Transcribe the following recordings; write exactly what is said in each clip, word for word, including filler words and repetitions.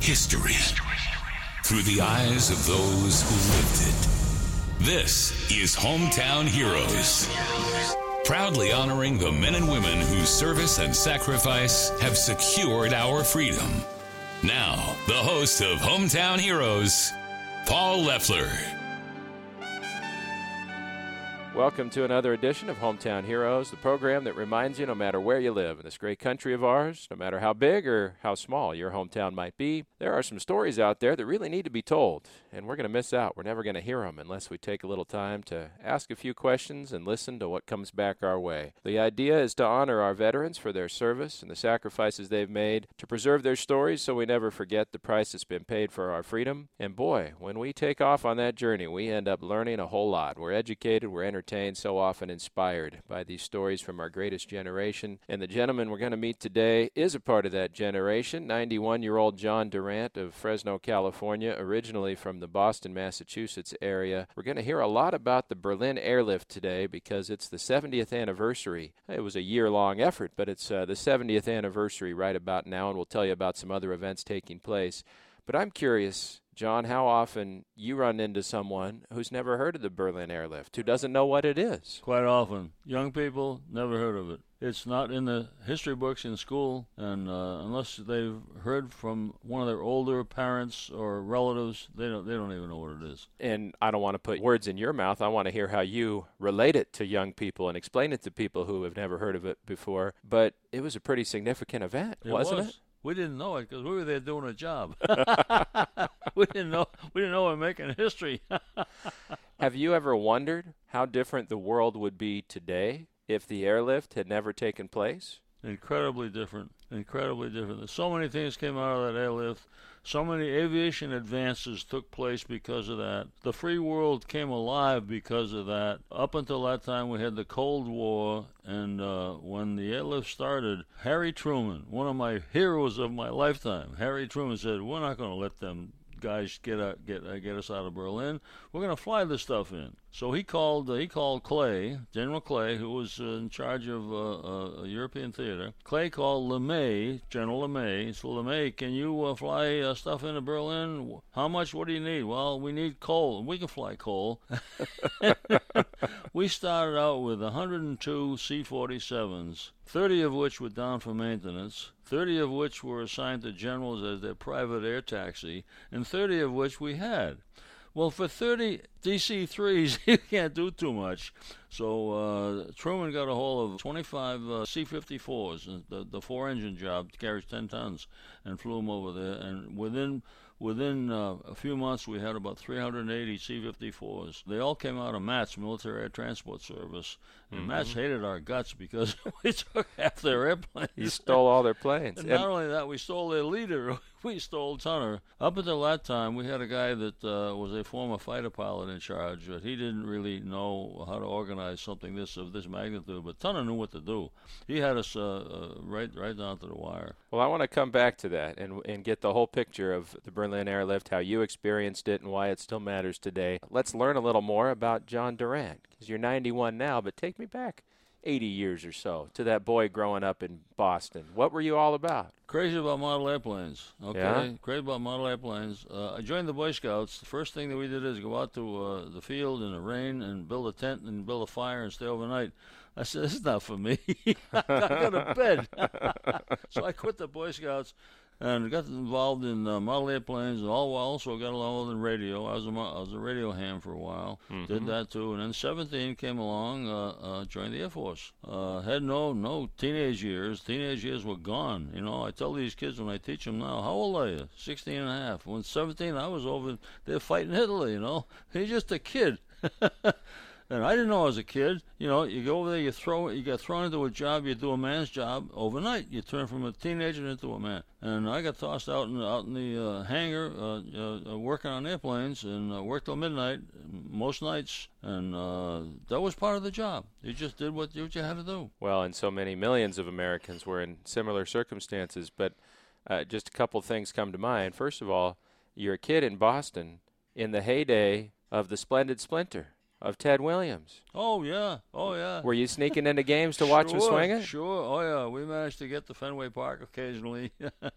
history through the eyes of those who lived it. This is Hometown Heroes, proudly honoring the men and women whose service and sacrifice have secured our freedom. Now, the host of Hometown Heroes, Paul Leffler. Welcome to another edition of Hometown Heroes, the program that reminds you no matter where you live in this great country of ours, no matter how big or how small your hometown might be, there are some stories out there that really need to be told, and we're going to miss out. We're never going to hear them unless we take a little time to ask a few questions and listen to what comes back our way. The idea is to honor our veterans for their service and the sacrifices they've made, to preserve their stories so we never forget the price that's been paid for our freedom. And boy, when we take off on that journey, we end up learning a whole lot. We're educated, we're entertained, so often inspired by these stories from our greatest generation. And the gentleman we're going to meet today is a part of that generation, ninety-one-year-old John Durant of Fresno, California, originally from the Boston, Massachusetts area. We're going to hear a lot about the Berlin Airlift today because it's the seventieth anniversary. It was a year-long effort, but it's uh, the seventieth anniversary right about now, and we'll tell you about some other events taking place. But I'm curious, John, how often you run into someone who's never heard of the Berlin Airlift, who doesn't know what it is? Quite often. Young people, never heard of it. It's not in the history books in school, and uh, unless they've heard from one of their older parents or relatives, they don't, they don't even know what it is. And I don't want to put words in your mouth. I want to hear how you relate it to young people and explain it to people who have never heard of it before. But it was a pretty significant event, It wasn't was. it? We didn't know it because we were there doing a job. we didn't know. We didn't know we were making history. Have you ever wondered how different the world would be today if the airlift had never taken place? Incredibly different. Incredibly different. There's so many things came out of that airlift. So many aviation advances took place because of that. The free world came alive because of that. Up until that time, we had the Cold War, and uh, when the airlift started, Harry Truman, one of my heroes of my lifetime, Harry Truman said, "We're not going to let them guys get uh, get uh, get us out of Berlin. We're going to fly this stuff in." So he called uh, he called Clay, General Clay, who was uh, in charge of uh, uh, European theater. Clay called LeMay, General LeMay. He said, "LeMay, can you uh, fly uh, stuff into Berlin? How much? What do you need?" "Well, we need coal. We can fly coal." We started out with one hundred two C forty-sevens, thirty of which were down for maintenance, thirty of which were assigned to generals as their private air taxi, and thirty of which we had. Well, for thirty D C threes, you can't do too much. So uh, Truman got a hold of twenty-five uh, C fifty-fours, the, the four-engine job carries ten tons, and flew them over there. And within within uh, a few months, we had about three hundred eighty C fifty-fours. They all came out of MATS, Military Air Transport Service. And mm-hmm. MATS hated our guts because we took half their airplanes. You stole all their planes. And not only that, we stole their leader. We stole Tunner. Up until that time, we had a guy that uh, was a former fighter pilot in charge, but he didn't really know how to organize something this of this magnitude. But Tunner knew what to do. He had us uh, uh, right right down to the wire. Well, I want to come back to that and and get the whole picture of the Berlin Airlift, how you experienced it, and why it still matters today. Let's learn a little more about John Durant, because you're ninety-one now, but take me back eighty years or so to that boy growing up in Boston. What were you all about? Crazy about model airplanes. Okay, yeah? Crazy about model airplanes. Uh, I joined the Boy Scouts. The first thing that we did is go out to uh, the field in the rain and build a tent and build a fire and stay overnight. I said, "This is not for me. I got to bed." So I quit the Boy Scouts and got involved in uh, model airplanes, and all also got involved in radio. I was a, I was a radio ham for a while, mm-hmm. did that too, and then seventeen came along, uh, uh, joined the Air Force. Uh, had no no teenage years. Teenage years were gone. You know, I tell these kids when I teach them now, "How old are you?" sixteen and a half. When seventeen, I was over there fighting Hitler. You know, he's just a kid. And I didn't know I was a kid. You know, you go over there, you throw, you get thrown into a job, you do a man's job overnight. You turn from a teenager into a man. And I got tossed out in out in the uh, hangar, uh, uh, working on airplanes, and uh, worked till midnight most nights. And uh, that was part of the job. You just did what, what you had to do. Well, and so many millions of Americans were in similar circumstances. But uh, just a couple things come to mind. First of all, you're a kid in Boston in the heyday of the Splendid Splinter. of Ted Williams. Oh, yeah. Oh, yeah. Were you sneaking into games to watch sure, him swing it? Sure. Oh, yeah. We managed to get to Fenway Park occasionally.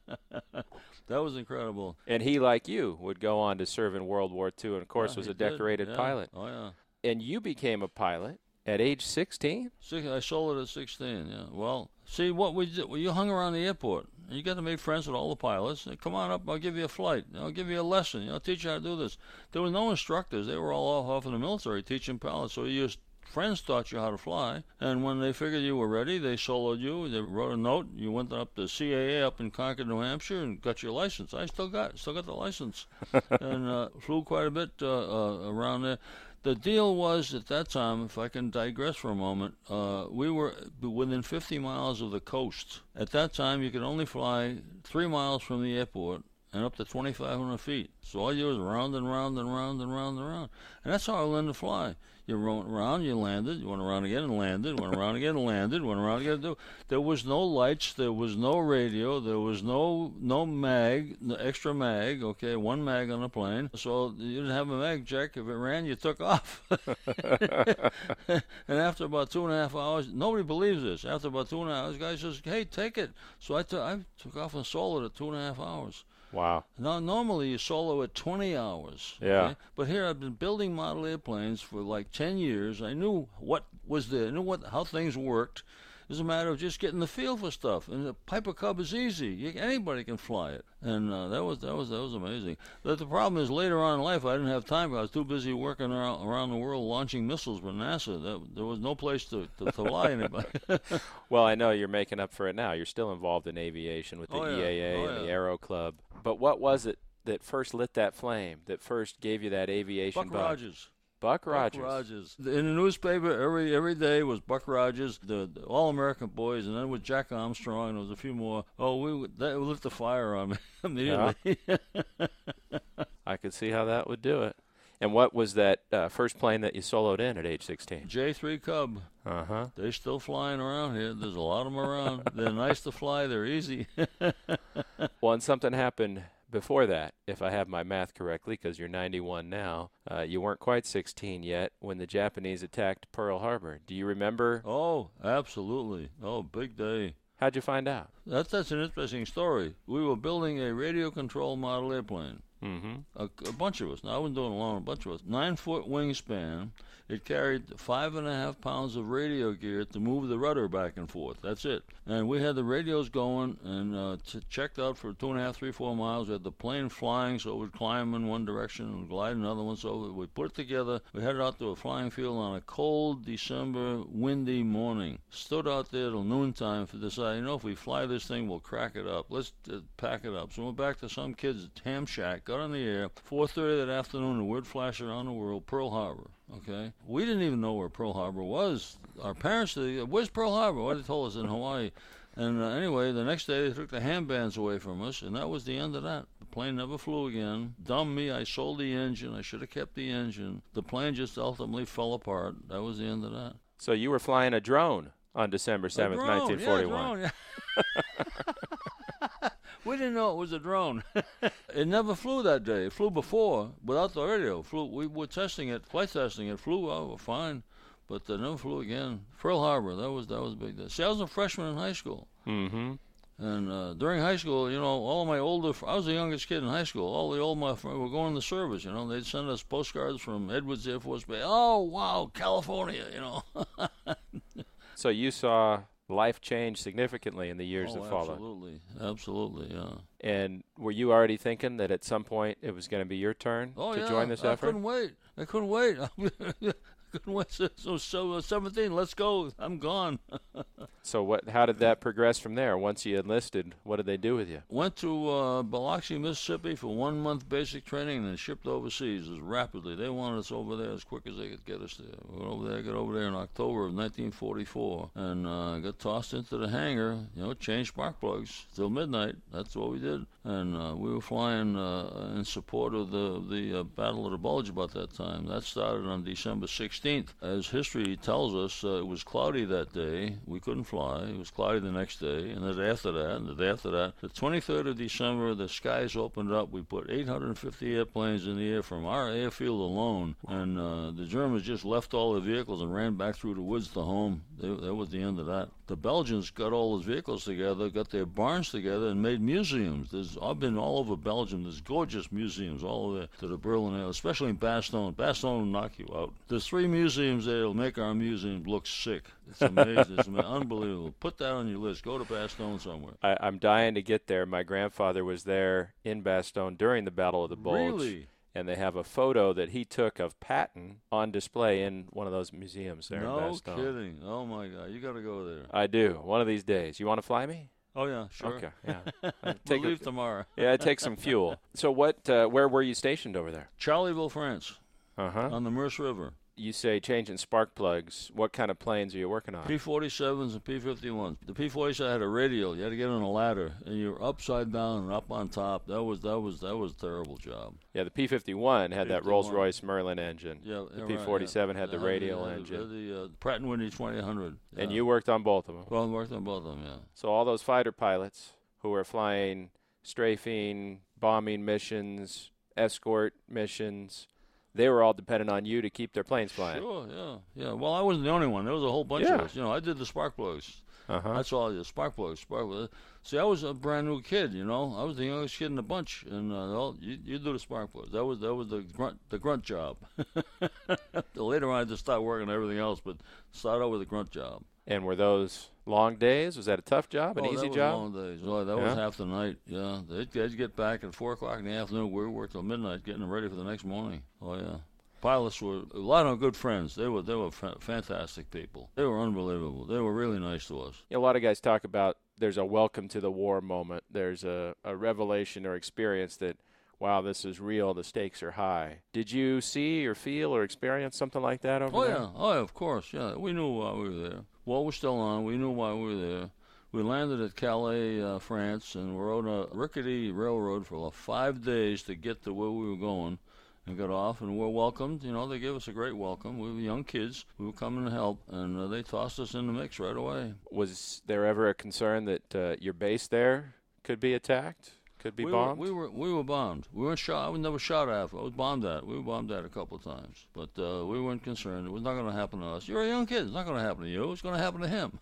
That was incredible. And he, like you, would go on to serve in World War Two and, of course, yeah, was a did. decorated yeah. pilot. Oh, yeah. And you became a pilot at age sixteen? Six, I sold it at sixteen, yeah. Well, see, what we did, well, you hung around the airport. And you got to make friends with all the pilots. And come on up, I'll give you a flight. I'll give you a lesson. You know, I'll teach you how to do this. There were no instructors. They were all off in the military teaching pilots. So you just friends taught you how to fly, and when they figured you were ready, they soloed you. They wrote a note. You went up to C A A up in Concord, New Hampshire, and got your license. I still got, still got the license, and uh, flew quite a bit uh, uh, around there. The deal was at that time, if I can digress for a moment, uh, we were within fifty miles of the coast. At that time, you could only fly three miles from the airport and up to twenty-five hundred feet. So all you do is round and round and round and round and round. And that's how I learned to fly. You went around, you landed, you went around again and landed, went around again and landed, went around again. There was no lights, there was no radio, there was no no mag, no extra mag, okay, one mag on the plane. So you didn't have a mag check. If it ran, you took off. And after about two and a half hours, nobody believes this. After about two and a half hours, the guy says, hey, take it. So I, t- I took off and soloed at two and a half hours. Wow. Now, normally you solo at twenty hours. Yeah. Okay? But here I've been building model airplanes for like ten years. I knew what was there. I knew what how things worked. It's a matter of just getting the feel for stuff. And the Piper Cub is easy. You, anybody can fly it. And uh, that was that was that was amazing. But the problem is later on in life I didn't have time. I was too busy working around, around the world launching missiles for NASA. That, there was no place to, to, to fly anybody. Well, I know you're making up for it now. You're still involved in aviation with the oh, yeah. E A A oh, and yeah. the Aero Club. But what was it that first lit that flame, that first gave you that aviation Buck bug? Rogers. Buck Rogers. Buck Rogers. In the newspaper, every every day was Buck Rogers, the, the All-American Boys, and then with Jack Armstrong, and there was a few more. Oh, we that lit the fire on me immediately. Yeah. I could see how that would do it. And what was that uh, first plane that you soloed in at age sixteen? J three Cub. Uh-huh. They're still flying around here. There's a lot of them around. They're nice to fly. They're easy. Well, and something happened before that, if I have my math correctly, because you're ninety-one now. Uh, you weren't quite sixteen yet when the Japanese attacked Pearl Harbor. Do you remember? Oh, absolutely. Oh, big day. How'd you find out? That's, that's an interesting story. We were building a radio-controlled model airplane. Mm-hmm. A, a bunch of us. Now, I wasn't doing it alone. A bunch of us. Nine-foot wingspan. It carried five and a half pounds of radio gear to move the rudder back and forth. That's it. And we had the radios going and uh, t- checked out for two and a half, three, four miles. We had the plane flying, so it would climb in one direction and glide in another one. So we put it together. We headed out to a flying field on a cold December, windy morning. Stood out there till noontime to decide, you know, if we fly this thing, we'll crack it up. Let's uh, pack it up. So we went back to some kid's ham shack, got in the air. four thirty that afternoon, the word flashed around the world, Pearl Harbor. Okay, we didn't even know where Pearl Harbor was. Our parents, they, where's Pearl Harbor? Well, they told us in Hawaii. And uh, anyway, the next day they took the handbands away from us, and that was the end of that. The plane never flew again. Dumb me, I sold the engine. I should have kept the engine. The plane just ultimately fell apart. That was the end of that. So you were flying a drone on December seventh, nineteen forty-one. Yeah, drone, yeah. We didn't know it was a drone. It never flew that day. It flew before without the radio. It flew. We were testing it, flight testing it. Flew oh, fine, but it never flew again. Pearl Harbor. That was that was a big day. See, I was a freshman in high school. Mm-hmm. And uh, during high school, you know, all of my older, I was the youngest kid in high school. All the old my friends were going to the service. You know, they'd send us postcards from Edwards Air Force Base. Oh wow, California. You know. So you saw life change significantly in the years oh, that followed. Absolutely, absolutely, yeah. And were you already thinking that at some point it was going to be your turn oh, to yeah. join this I effort? I couldn't wait. I couldn't wait. Couldn't wait. So, so, so seventeen, let's go. I'm gone. So what? How did that progress from there? Once you enlisted, what did they do with you? Went to uh, Biloxi, Mississippi for one month basic training and then shipped overseas as rapidly. They wanted us over there as quick as they could get us there. We went over there, got over there in October of nineteen forty-four and uh, got tossed into the hangar, you know, changed spark plugs till midnight. That's what we did. And uh, we were flying uh, in support of the, the uh, Battle of the Bulge about that time. That started on December sixteenth. sixteenth. As history tells us, uh, it was cloudy that day. We couldn't fly. It was cloudy the next day, and the day after that, and the day after that. The twenty-third of December, the skies opened up. We put eight hundred fifty airplanes in the air from our airfield alone, and uh, the Germans just left all the vehicles and ran back through the woods to home. They, that was the end of that. The Belgians got all those vehicles together, got their barns together, and made museums. There's, I've been all over Belgium. There's gorgeous museums all over to the Berlin area, especially in Bastogne. Bastogne will knock you out. There's three museums there that'll make our museum look sick. It's amazing. It's unbelievable. Put that on your list. Go to Bastogne somewhere. I, I'm dying to get there. My grandfather was there in Bastogne during the Battle of the Bulge. Really? And they have a photo that he took of Patton on display in one of those museums there no in Bastogne. No kidding. Oh, my God. You got to go there. I do. One of these days. You want to fly me? Oh, yeah, sure. Okay, yeah. Take we'll leave a, tomorrow. Yeah, take some fuel. So what? Uh, where were you stationed over there? Charleville, France. Uh-huh. On the Meuse River. You say changing spark plugs. What kind of planes are you working on? P forty-sevens and P fifty-ones. The P forty-seven had a radial. You had to get on a ladder, and you were upside down and up on top. That was that was that was a terrible job. Yeah, the P fifty-one had that Rolls-Royce Merlin engine. Yeah, the right, P forty-seven yeah. had the had radial the, engine. The, the uh, Pratt and Whitney twenty hundred. Yeah. And you worked on both of them. Well, I worked on both of them. Yeah. So all those fighter pilots who were flying strafing, bombing missions, escort missions, they were all dependent on you to keep their planes flying. Sure, yeah, yeah. Well, I wasn't the only one. There was a whole bunch yeah. of us. You know, I did the spark plugs. Uh-huh. That's all I did. Spark plugs, spark plugs. See, I was a brand new kid. You know, I was the youngest kid in the bunch, and uh, all, you, you do the spark plugs. That was that was the grunt the grunt job. Later on, I just started working on everything else, but started out with a grunt job. And were those long days? Was that a tough job, an oh, easy that was job? long days. Oh, that yeah. was half the night. Yeah, they'd, they'd get back at four o'clock in the afternoon. We worked till midnight, getting them ready for the next morning. Oh yeah. Pilots were a lot of good friends. They were they were fa- fantastic people. They were unbelievable. They were really nice to us. You know, a lot of guys talk about there's a welcome to the war moment. There's a, a revelation or experience that, wow, this is real. The stakes are high. Did you see or feel or experience something like that over oh, there? Oh yeah, oh yeah, of course. Yeah, we knew why we were there. War was still on. We knew why we were there. We landed at Calais, uh, France, and we rode a rickety railroad for five days to get to where we were going. And got off, and we're welcomed. You know, they gave us a great welcome. We were young kids. We were coming to help, and uh, they tossed us in the mix right away. Was there ever a concern that uh, your base there could be attacked, could be we bombed? Were, we were we were bombed. We weren't shot. I was never shot at. I was bombed at. We were bombed at a couple of times, but uh, we weren't concerned. It was not going to happen to us. You're a young kid. It's not going to happen to you. It's going to happen to him.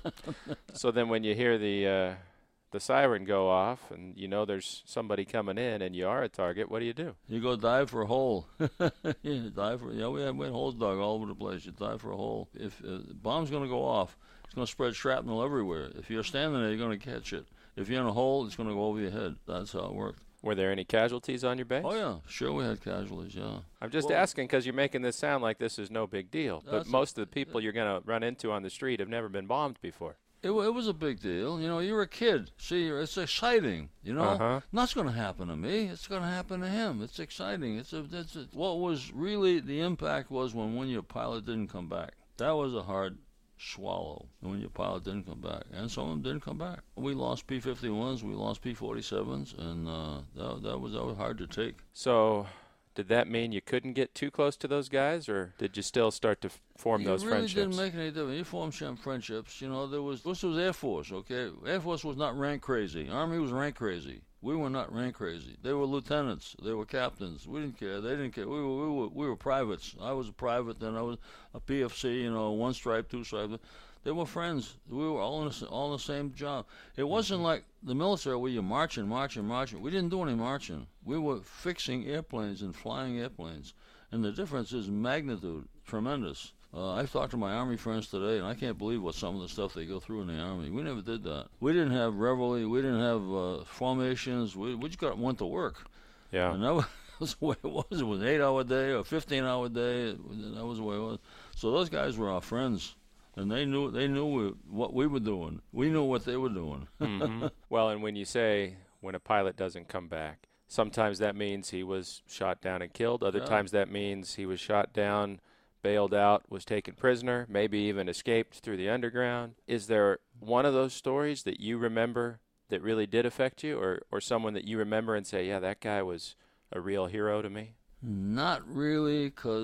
So then, when you hear the uh, the siren go off, and you know there's somebody coming in, and you are a target, what do you do? You go dive for a hole. yeah, dive for. Yeah, we had, we had holes dug all over the place. You dive for a hole. If uh, the bomb's going to go off, it's going to spread shrapnel everywhere. If you're standing there, you're going to catch it. If you're in a hole, it's going to go over your head. That's how it worked. Were there any casualties on your base? Oh, yeah. Sure, we had casualties, yeah. I'm just well, asking because you're making this sound like this is no big deal. But most a, of the people you're going to run into on the street have never been bombed before. It, it was a big deal. You know, you're a kid. See, it's exciting. You know, uh-huh. That's going to happen to me. It's going to happen to him. It's exciting. It's a, it's a, what was really the impact was when, when your pilot didn't come back. That was a hard swallow when your pilot didn't come back, and some of them didn't come back. We lost P fifty-ones, we lost P forty-sevens, and uh, that, that was that was hard to take. So, did that mean you couldn't get too close to those guys, or did you still start to f- form you those really friendships? It didn't make any difference. You formed some friendships. You know, there was this was Air Force. Okay, Air Force was not rank crazy. Army was rank crazy. We were not rank crazy. They were lieutenants. They were captains. We didn't care. They didn't care. We were we were we were privates. I was a private. Then I was a P F C. You know, one stripe, two stripe. They were friends. We were all in the, all in the same job. It wasn't like the military where you're marching, marching, marching. We didn't do any marching. We were fixing airplanes and flying airplanes. And the difference is magnitude, tremendous. Uh, I've talked to my Army friends today, and I can't believe what some of the stuff they go through in the Army. We never did that. We didn't have reveille. We didn't have uh, formations. We, we just got went to work. Yeah. And that was the way it was. It was an eight-hour day or fifteen-hour day. That was the way it was. So those guys were our friends. And they knew they knew we, what we were doing. We knew what they were doing. mm-hmm. Well, and when you say when a pilot doesn't come back, sometimes that means he was shot down and killed. Other yeah. times that means he was shot down, bailed out, was taken prisoner, maybe even escaped through the underground. Is there one of those stories that you remember that really did affect you, or, or someone that you remember and say, yeah, that guy was a real hero to me? Not really, because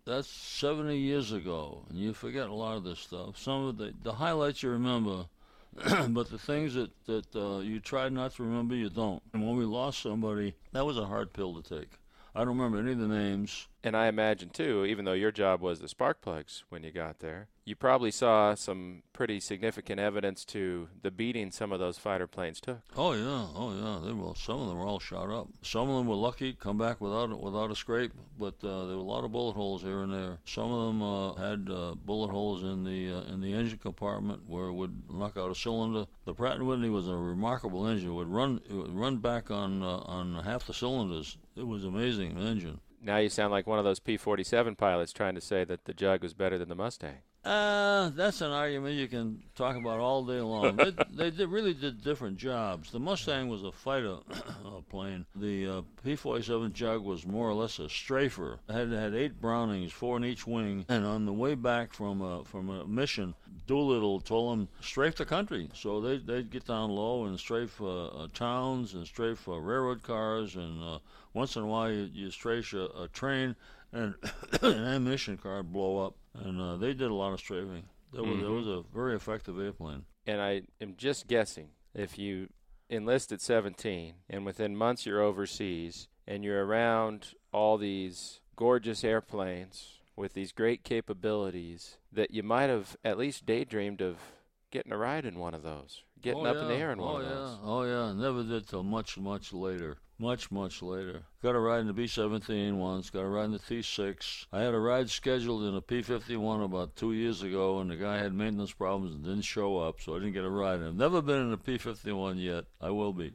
that's seventy years ago, and you forget a lot of this stuff. Some of the, the highlights you remember, but the things that, that uh, you try not to remember, you don't. And when we lost somebody, that was a hard pill to take. I don't remember any of the names. And I imagine, too, even though your job was the spark plugs when you got there, you probably saw some pretty significant evidence to the beating some of those fighter planes took. Oh, yeah. Oh, yeah. They were, some of them were all shot up. Some of them were lucky, come back without without a scrape, but uh, there were a lot of bullet holes here and there. Some of them uh, had uh, bullet holes in the uh, in the engine compartment where it would knock out a cylinder. The Pratt and Whitney was a remarkable engine. It would run, it would run back on, uh, on half the cylinders. It was amazing, an engine. Now you sound like one of those P forty-seven pilots trying to say that the Jug was better than the Mustang. Uh, that's an argument you can talk about all day long. they they did, really did different jobs. The Mustang was a fighter plane. The uh, P forty-seven Jug was more or less a strafer. It had, had eight Brownings, four in each wing. And on the way back from a, from a mission, Doolittle told them, strafe the country. So they, they'd get down low and strafe uh, uh, towns and strafe uh, railroad cars. And uh, once in a while you, you strafe a, a train and an ammunition car would blow up. And uh, they did a lot of strafing. That was, mm-hmm. that was a very effective airplane. And I am just guessing, if you enlist at seventeen and within months you're overseas and you're around all these gorgeous airplanes with these great capabilities, that you might have at least daydreamed of getting a ride in one of those, getting oh, up yeah. in the air in one oh, of yeah. those. Oh, yeah. Never did till much, much later. Much, much later. Got a ride in the B seventeen once, got a ride in the T six. I had a ride scheduled in a P fifty-one about two years ago, and the guy had maintenance problems and didn't show up, so I didn't get a ride. I've never been in a P fifty-one yet. I will be.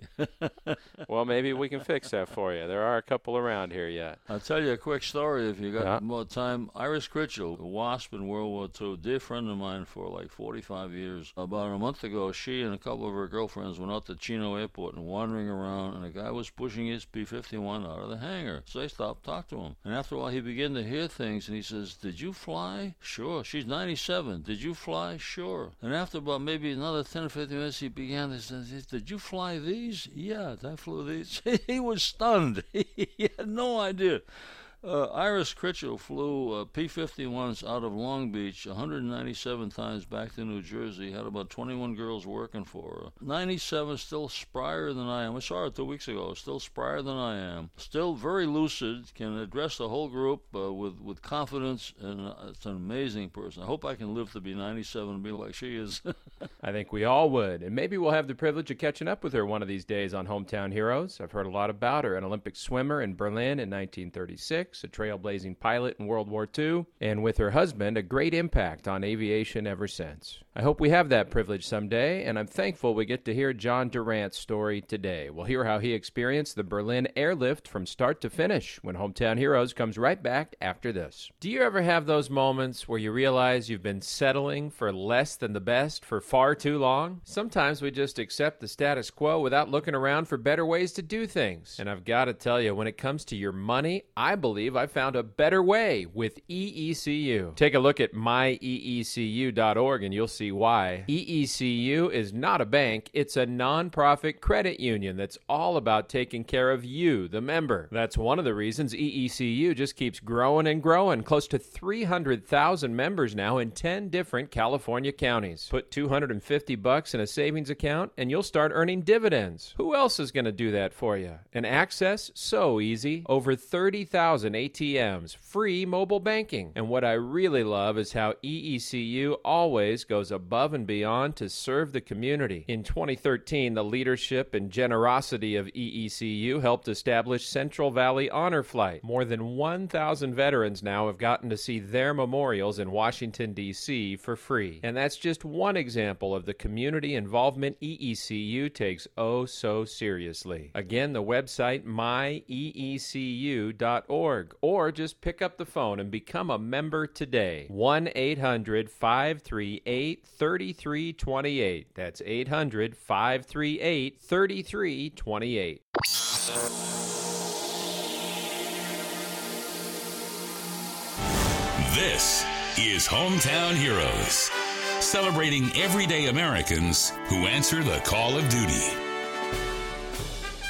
Well, maybe we can fix that for you. There are a couple around here yet. I'll tell you a quick story if you got yeah. more time. Iris Critchell, a WASP in World War Two, dear friend of mine for like forty-five years. About a month ago, she and a couple of her girlfriends went out to Chino Airport and wandering around, and a guy was pushing his P fifty-one out of the hangar. So they stopped, talked to him. And after a while, he began to hear things, and he says, did you fly? Sure. She's ninety-seven. Did you fly? Sure. And after about maybe another ten or fifteen minutes, he began to say, did you fly these? Yeah, I flew these. He was stunned. He had no idea. Uh, Iris Critchell flew uh, P fifty-ones out of Long Beach one hundred ninety-seven times back to New Jersey, had about twenty-one girls working for her. ninety-seven, still sprier than I am. I saw her two weeks ago, still sprier than I am. Still very lucid, can address the whole group uh, with, with confidence, and uh, it's an amazing person. I hope I can live to be ninety-seven and be like she is. I think we all would, and maybe we'll have the privilege of catching up with her one of these days on Hometown Heroes. I've heard a lot about her, an Olympic swimmer in Berlin in nineteen thirty-six. A trailblazing pilot in World War Two, and with her husband, a great impact on aviation ever since. I hope we have that privilege someday, and I'm thankful we get to hear John Durant's story today. We'll hear how he experienced the Berlin airlift from start to finish when Hometown Heroes comes right back after this. Do you ever have those moments where you realize you've been settling for less than the best for far too long? Sometimes we just accept the status quo without looking around for better ways to do things. And I've got to tell you, when it comes to your money, I believe I found a better way with E E C U. Take a look at my E E C U dot org and you'll see why. E E C U is not a bank, it's a non-profit credit union that's all about taking care of you, the member. That's one of the reasons E E C U just keeps growing and growing. Close to three hundred thousand members now in ten different California counties. Put two hundred fifty bucks in a savings account and you'll start earning dividends. Who else is going to do that for you? And access? So easy. Over thirty thousand A T Ms, free mobile banking. And what I really love is how E E C U always goes above and beyond to serve the community. In twenty thirteen, the leadership and generosity of E E C U helped establish Central Valley Honor Flight. More than one thousand veterans now have gotten to see their memorials in Washington, D C for free. And that's just one example of the community involvement E E C U takes oh so seriously. Again, the website my E E C U dot org, or just pick up the phone and become a member today. one eight hundred five three eight three three two eight. That's eight hundred five three eight three three two eight. This is Hometown Heroes, celebrating everyday Americans who answer the call of duty.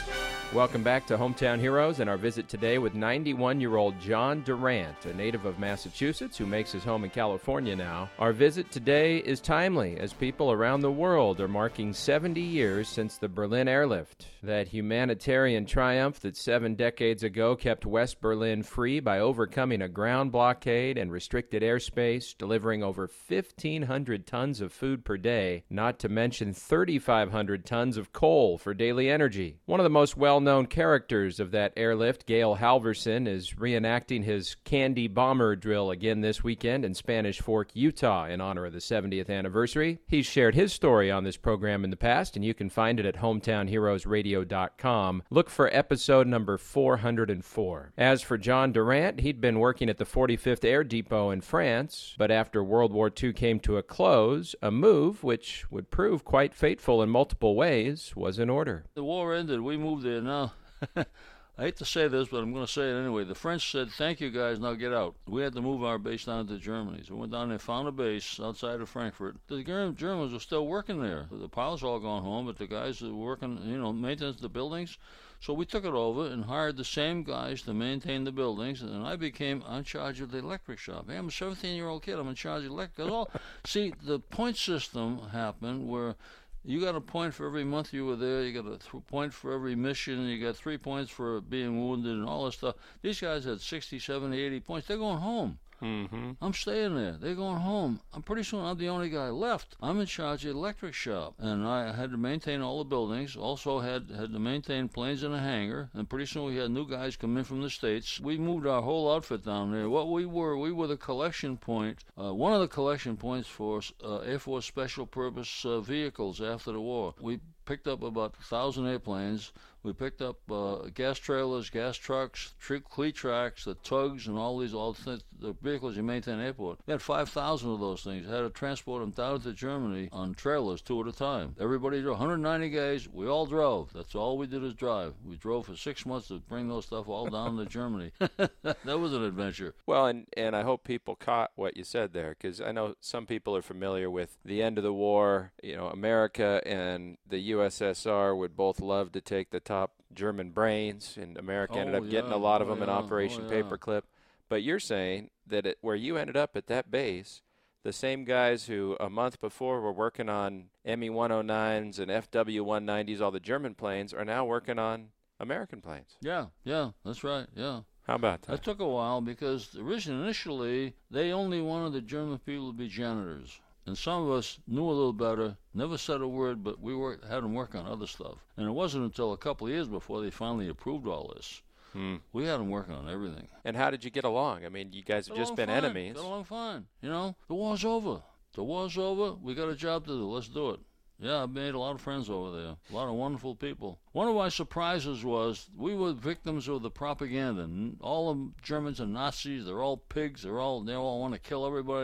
Welcome back to Hometown Heroes and our visit today with ninety-one-year-old John Durant, a native of Massachusetts who makes his home in California now. Our visit today is timely as people around the world are marking seventy years since the Berlin airlift, that humanitarian triumph that seven decades ago kept West Berlin free by overcoming a ground blockade and restricted airspace, delivering over fifteen hundred tons of food per day, not to mention thirty-five hundred tons of coal for daily energy. One of the most well known characters of that airlift, Gail Halverson, is reenacting his Candy Bomber drill again this weekend in Spanish Fork, Utah, in honor of the seventieth anniversary. He's shared his story on this program in the past, and you can find it at hometown heroes radio dot com. Look for episode number four hundred four. As for John Durant, he'd been working at the forty-fifth Air Depot in France, but after World War Two came to a close, a move which would prove quite fateful in multiple ways was in order. The war ended. We moved there. Now, I hate to say this, but I'm going to say it anyway. The French said, thank you guys, now get out. We had to move our base down to Germany. So we went down there, found a base outside of Frankfurt. The Germans were still working there. The pilots all gone home, but the guys that were working, you know, maintenance the buildings. So we took it over and hired the same guys to maintain the buildings, and I became in charge of the electric shop. Hey, I'm a seventeen-year-old kid. I'm in charge of electric. All, see, the point system happened where you got a point for every month you were there. You got a th- point for every mission. You got three points for being wounded and all this stuff. These guys had sixty, seventy, eighty points. They're going home. Mm-hmm. I'm staying there. They're going home. I'm pretty soon I'm the only guy left. I'm in charge of the electric shop, and I had to maintain all the buildings. Also had had to maintain planes in a hangar, and pretty soon we had new guys come in from the States. We moved our whole outfit down there. What we were, we were the collection point, uh, one of the collection points for uh, Air Force Special Purpose uh, vehicles after the war. We picked up about a thousand airplanes. We picked up uh, gas trailers, gas trucks, cleat tracks, the tugs, and all these all th- the vehicles you maintain at the airport. We had five thousand of those things. Had to transport them down to Germany on trailers, two at a time. Everybody drove. one hundred ninety guys, we all drove. That's all we did is drive. We drove for six months to bring those stuff all down to Germany. That was an adventure. Well, and, and I hope people caught what you said there, because I know some people are familiar with the end of the war. You know, America and the U S S R would both love to take the top German brains, and America oh, ended up yeah. getting a lot of oh, them yeah. in Operation oh, yeah. Paperclip. But you're saying that it, where you ended up at that base, the same guys who a month before were working on M E one oh nines and F W one nineties, all the German planes, are now working on American planes. Yeah, yeah, that's right, yeah. How about that? That took a while because originally, initially, they only wanted the German people to be janitors. And some of us knew a little better, never said a word, but we worked, had them work on other stuff. And it wasn't until a couple of years before they finally approved all this. Hmm. We had them working on everything. And how did you get along? I mean, you guys have Got just along been fine. enemies. Got along fine. You know, the war's over. The war's over. We got a job to do. Let's do it. Yeah, I made a lot of friends over there. A lot of wonderful people. One of my surprises was we were victims of the propaganda. All the Germans are Nazis. They're all pigs. They're all they all want to kill everybody.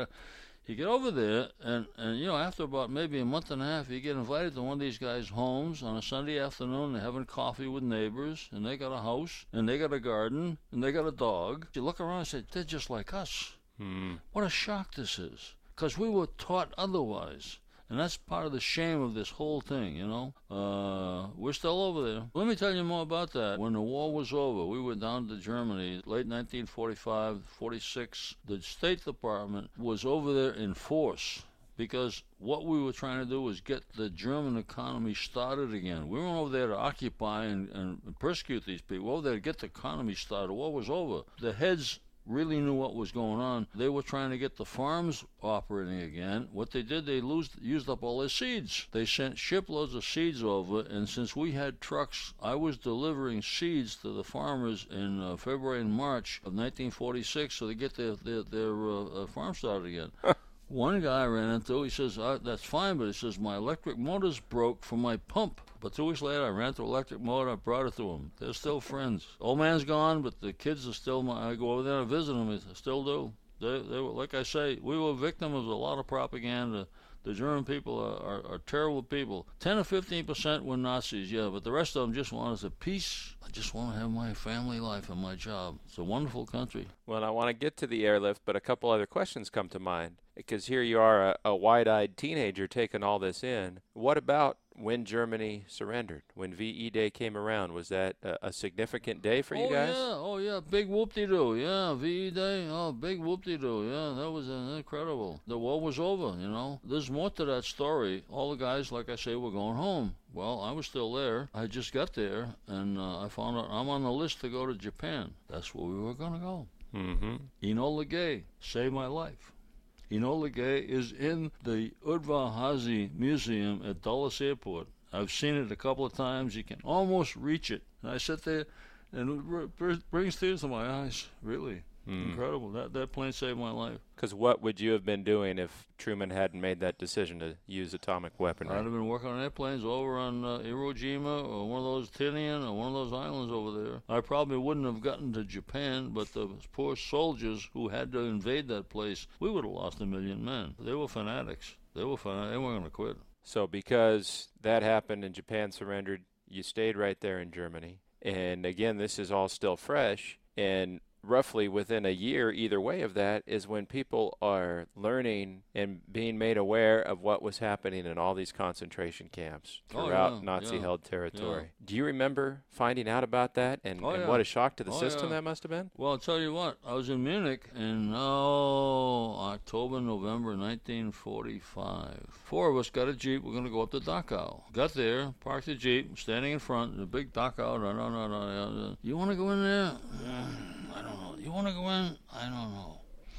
You get over there, and, and, you know, after about maybe a month and a half, you get invited to one of these guys' homes on a Sunday afternoon. They're having coffee with neighbors, and they got a house, and they got a garden, and they got a dog. You look around and say, they're just like us. Hmm. What a shock this is, because we were taught otherwise. And that's part of the shame of this whole thing, you know. Uh, we're still over there. Let me tell you more about that. When the war was over, we went down to Germany, late nineteen forty-five, forty-six. The State Department was over there in force because what we were trying to do was get the German economy started again. We weren't over there to occupy and, and persecute these people. We were over there to get the economy started. The war was over. The heads really knew what was going on. They were trying to get the farms operating again. What they did, they lose, used up all their seeds. They sent shiploads of seeds over, and since we had trucks, I was delivering seeds to the farmers in uh, February and March of nineteen forty-six so they get their, their, their uh, uh, farm started again. One guy I ran into, he says, uh, that's fine, but he says, my electric motor's broke from my pump. But two weeks later, I ran to electric motor, I brought it to him. They're still friends. Old man's gone, but the kids are still, my, I go over there and visit them, I still do. They, they were, like I say, we were victims of a lot of propaganda. The German people are, are, are terrible people. ten or fifteen percent were Nazis, yeah, but the rest of them just want us a peace. I just want to have my family life and my job. It's a wonderful country. Well, I want to get to the airlift, but a couple other questions come to mind. Because here you are, a, a wide-eyed teenager taking all this in. What about when Germany surrendered, when V E Day came around. Was that a, a significant day for you oh, guys? Yeah. Oh, yeah. Big whoop-de-doo. Yeah, V E Day. Oh, big whoop-de-doo. Yeah, that was uh, incredible. The war was over, you know. There's more to that story. All the guys, like I say, were going home. Well, I was still there. I just got there, and uh, I found out I'm on the list to go to Japan. That's where we were going to go. Mm-hmm. Enola Gay saved my life. Enola Gay is in the Udvar-Hazy Museum at Dulles Airport. I've seen it a couple of times. You can almost reach it. And I sit there, and it brings tears to my eyes. Really. Mm. Incredible. That that plane saved my life. Because what would you have been doing if Truman hadn't made that decision to use atomic weaponry? I'd have been working on airplanes over on uh, Iwo Jima or one of those Tinian or one of those islands over there. I probably wouldn't have gotten to Japan, but the poor soldiers who had to invade that place, we would have lost a million men. They were fanatics. They were fanatics. They weren't going to quit. So because that happened and Japan surrendered, you stayed right there in Germany. And again, this is all still fresh. And roughly within a year, either way of that, is when people are learning and being made aware of what was happening in all these concentration camps throughout oh, yeah, Nazi-held yeah, territory. Yeah. Do you remember finding out about that and, oh, and yeah. what a shock to the oh, system yeah. that must have been? Well, I'll tell you what. I was in Munich in oh, October, November nineteen forty-five. Four of us got a Jeep. We're going to go up to Dachau. Got there, parked the Jeep, standing in front, the big Dachau. No, no, no, no. You want to go in there? I don't know. You want to go in? I don't know.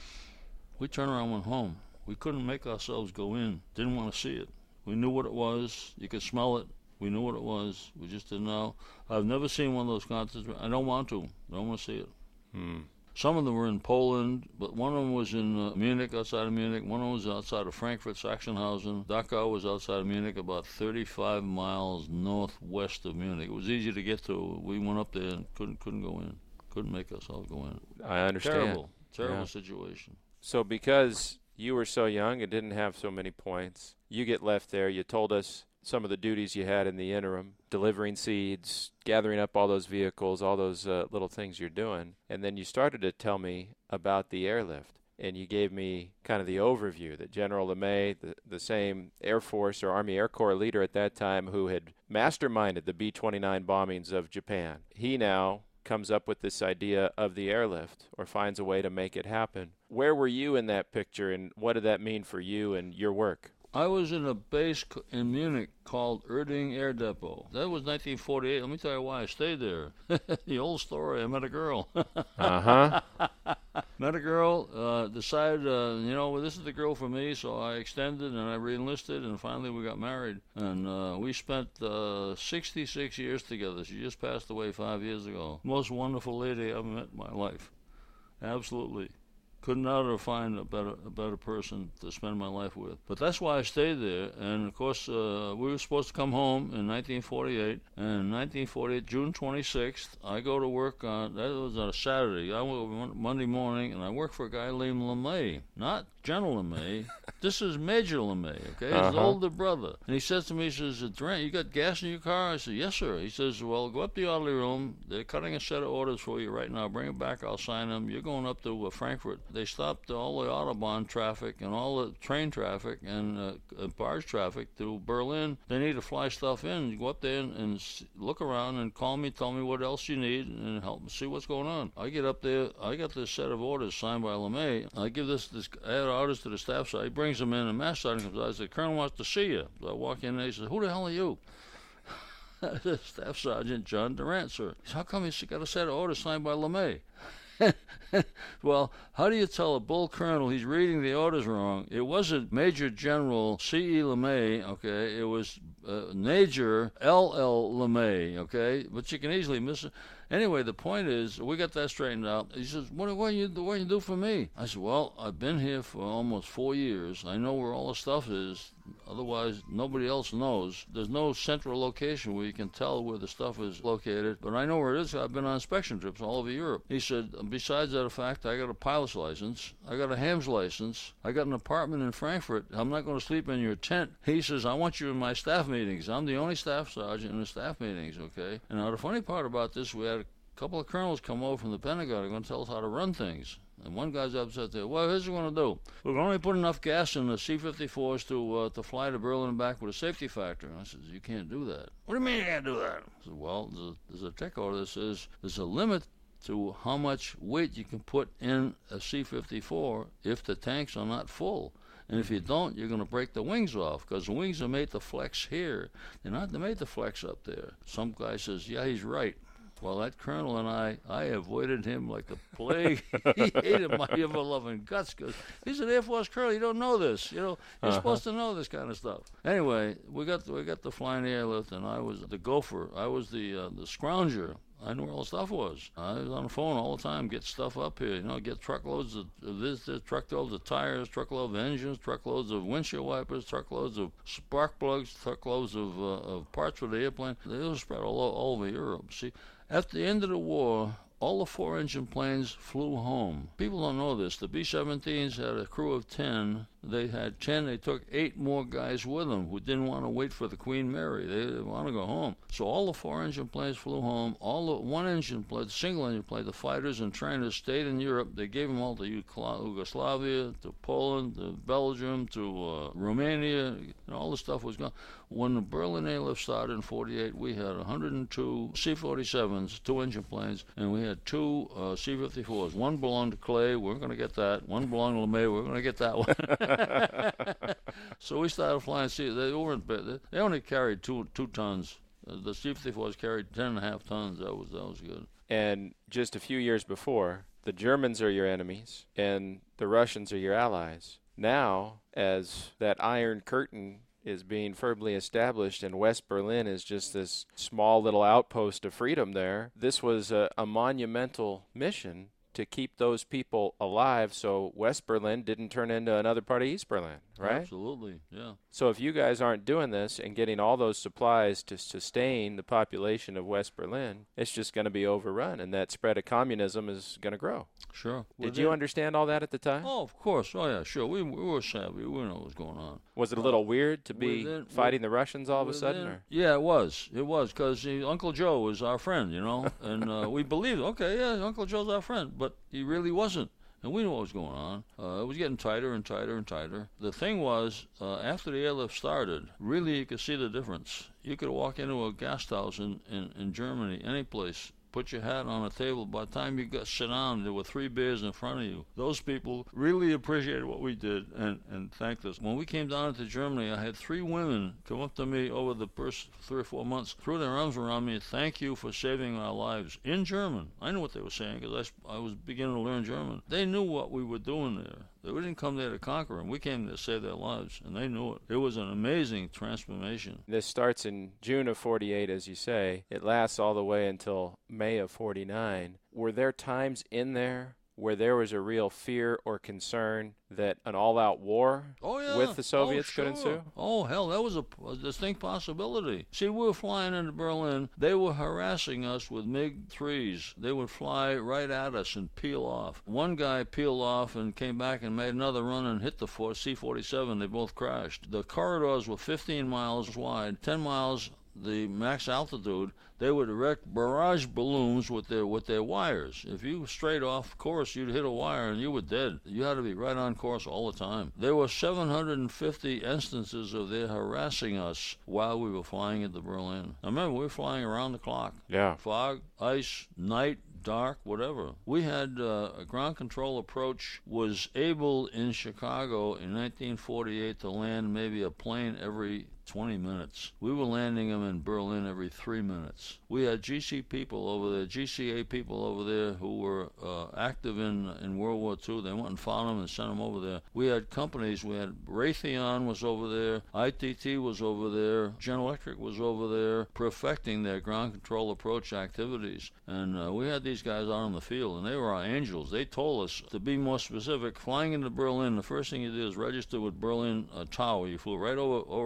We turned around and went home. We couldn't make ourselves go in. Didn't want to see it. We knew what it was. You could smell it. We knew what it was. We just didn't know. I've never seen one of those concerts. I don't want to. I don't want to see it. Hmm. Some of them were in Poland, but one of them was in uh, Munich, outside of Munich. One of them was outside of Frankfurt, Sachsenhausen. Dachau was outside of Munich, about thirty-five miles northwest of Munich. It was easy to get to. We went up there and couldn't couldn't go in. Couldn't make ourselves go in. I understand. Terrible, terrible Yeah. situation. So because you were so young and didn't have so many points, you get left there. You told us some of the duties you had in the interim, delivering seeds, gathering up all those vehicles, all those uh, little things you're doing. And then you started to tell me about the airlift. And you gave me kind of the overview that General LeMay, the, the same Air Force or Army Air Corps leader at that time who had masterminded the B twenty-nine bombings of Japan, he now comes up with this idea of the airlift or finds a way to make it happen. Where were you in that picture, and what did that mean for you and your work? I was in a base in Munich called Erding Air Depot. That was nineteen forty-eight. Let me tell you why I stayed there. The old story, I met a girl. Uh-huh. Met a girl, uh, decided, uh, you know, well, this is the girl for me, so I extended and I re-enlisted, and finally we got married. And uh, we spent uh, sixty-six years together. She just passed away five years ago. Most wonderful lady I've met in my life. Absolutely. Could not have find a better a better person to spend my life with. But that's why I stayed there. And of course, uh, we were supposed to come home in nineteen forty-eight. And in nineteen forty-eight, June twenty-sixth, I go to work on, that was on a Saturday. I went Monday morning, and I work for a guy named LeMay, not General LeMay. This is Major LeMay, okay? His Uh-huh. older brother. And he says to me, he says, Durant, you got gas in your car? I said, yes, sir. He says, well, go up to the orderly room. They're cutting a set of orders for you right now. Bring it back. I'll sign them. You're going up to uh, Frankfurt. They stopped all the Autobahn traffic and all the train traffic and uh, barge traffic to Berlin. They need to fly stuff in. You go up there and, and s- look around and call me, tell me what else you need, and help me see what's going on. I get up there. I got this set of orders signed by LeMay. I give this, this I had orders to the staff side. He brings them in, and Master Sergeant comes out. I said, Colonel wants to see you. So I walk in there. He says, who the hell are you? Staff Sergeant John Durant, sir. He said, how come he's got a set of orders signed by LeMay? Well, how do you tell a bull colonel he's reading the orders wrong? It wasn't Major General C E. LeMay, okay? It was uh, Major L L. LeMay, okay? But you can easily miss it. Anyway, the point is, we got that straightened out. He says, what, what, you, what you do for me? I said, well, I've been here for almost four years. I know where all the stuff is. Otherwise, nobody else knows. There's no central location where you can tell where the stuff is located. But I know where it is. I've been on inspection trips all over Europe. He said, besides that fact, I got a pilot's license. I got a ham's license. I got an apartment in Frankfurt. I'm not going to sleep in your tent. He says, I want you in my staff meetings. I'm the only staff sergeant in the staff meetings, okay? And now the funny part about this, we had a couple of colonels come over from the Pentagon. They're going to tell us how to run things. And one guy's upset there. Well, here's what we're going to do. We're going to only put enough gas in the C fifty-fours to uh, to fly to Berlin and back with a safety factor. And I said, you can't do that. What do you mean you can't do that? I said, well, there's a, there's a tech order that says there's a limit to how much weight you can put in a C fifty-four if the tanks are not full. And if you don't, you're going to break the wings off, because the wings are made to flex here. They're not made to flex up there. Some guy says, yeah, he's right. Well, that colonel and I, I avoided him like the plague. He hated my ever-loving guts, because he's an Air Force colonel. You don't know this. You know, you're uh-huh. supposed to know this kind of stuff. Anyway, we got we got the flying airlift, and I was the gopher. I was the uh, the scrounger. I knew where all the stuff was. I was on the phone all the time, get stuff up here, you know, get truckloads of this, this, truckloads of tires, truckloads of engines, truckloads of windshield wipers, truckloads of spark plugs, truckloads of, uh, of parts for the airplane. They were spread all, all over Europe. See, at the end of the war, all the four-engine planes flew home. People don't know this. The B seventeens had a crew of ten. They had ten. They took eight more guys with them who didn't want to wait for the Queen Mary. They didn't want to go home. So all the four-engine planes flew home. All the one-engine planes, single-engine planes, the fighters and trainers stayed in Europe. They gave them all to Yugoslavia, to Poland, to Belgium, to uh, Romania. And all the stuff was gone. When the Berlin airlift started in forty-eight, we had one hundred two C forty-sevens, two-engine planes, and we had two uh, C fifty-fours. One belonged to Clay. We're going to get that. One belonged to LeMay. We're going to get that one. So we started flying C. They weren't big. They only carried two two tons. Uh, the C fifty-fours carried ten and a half tons. That was that was good. And just a few years before, the Germans are your enemies and the Russians are your allies. Now, as that Iron Curtain is being firmly established, and West Berlin is just this small little outpost of freedom there, this was a, a monumental mission to keep those people alive so West Berlin didn't turn into another part of East Berlin, right? Absolutely, yeah. So if you guys aren't doing this and getting all those supplies to sustain the population of West Berlin, it's just going to be overrun, and that spread of communism is going to grow. Sure. Did Within, you understand all that at the time? Oh, of course. Oh, yeah, sure. We, we were savvy. We know what was going on. Was it a little uh, weird to be within, fighting the Russians all within, of a sudden? Or? Yeah, it was. It was, because Uncle Joe was our friend, you know, and uh, we believed, okay, yeah, Uncle Joe's our friend, but he really wasn't. And we knew what was going on. Uh, it was getting tighter and tighter and tighter. The thing was, uh, after the airlift started, really you could see the difference. You could walk into a guest house in, in, in Germany, any place, put your hat on a table. By the time you got sit down, there were three beers in front of you. Those people really appreciated what we did and, and thanked us. When we came down into Germany, I had three women come up to me over the first three or four months, threw their arms around me, and thank you for saving our lives, in German. I knew what they were saying because I, I was beginning to learn German. They knew what we were doing there. We didn't come there to conquer them. We came there to save their lives, and they knew it. It was an amazing transformation. This starts in June of forty-eight, as you say. It lasts all the way until May of forty-nine. Were there times in there where there was a real fear or concern that an all-out war oh, yeah. with the Soviets oh, sure. could ensue? Oh, hell, that was a, a distinct possibility. See, we were flying into Berlin. They were harassing us with MiG threes. They would fly right at us and peel off. One guy peeled off and came back and made another run and hit the C forty-seven. They both crashed. The corridors were fifteen miles wide, ten miles the max altitude. They would erect barrage balloons with their with their wires. If you were straight off course, you'd hit a wire and you were dead. You had to be right on course all the time. There were seven hundred fifty instances of their harassing us while we were flying into Berlin. I remember we were flying around the clock. Yeah. Fog, ice, night, dark, whatever. We had uh, a ground control approach was able in Chicago in nineteen forty-eight to land maybe a plane every twenty minutes. We were landing them in Berlin every three minutes. We had G C people over there, G C A people over there who were uh, active in in World War Two. They went and found them and sent them over there. We had companies. We had Raytheon was over there, I T T was over there, General Electric was over there, perfecting their ground control approach activities. And uh, we had these guys out on the field, and they were our angels. They told us, to be more specific, flying into Berlin, the first thing you did is register with Berlin uh, Tower. You flew right over, oh, right over town.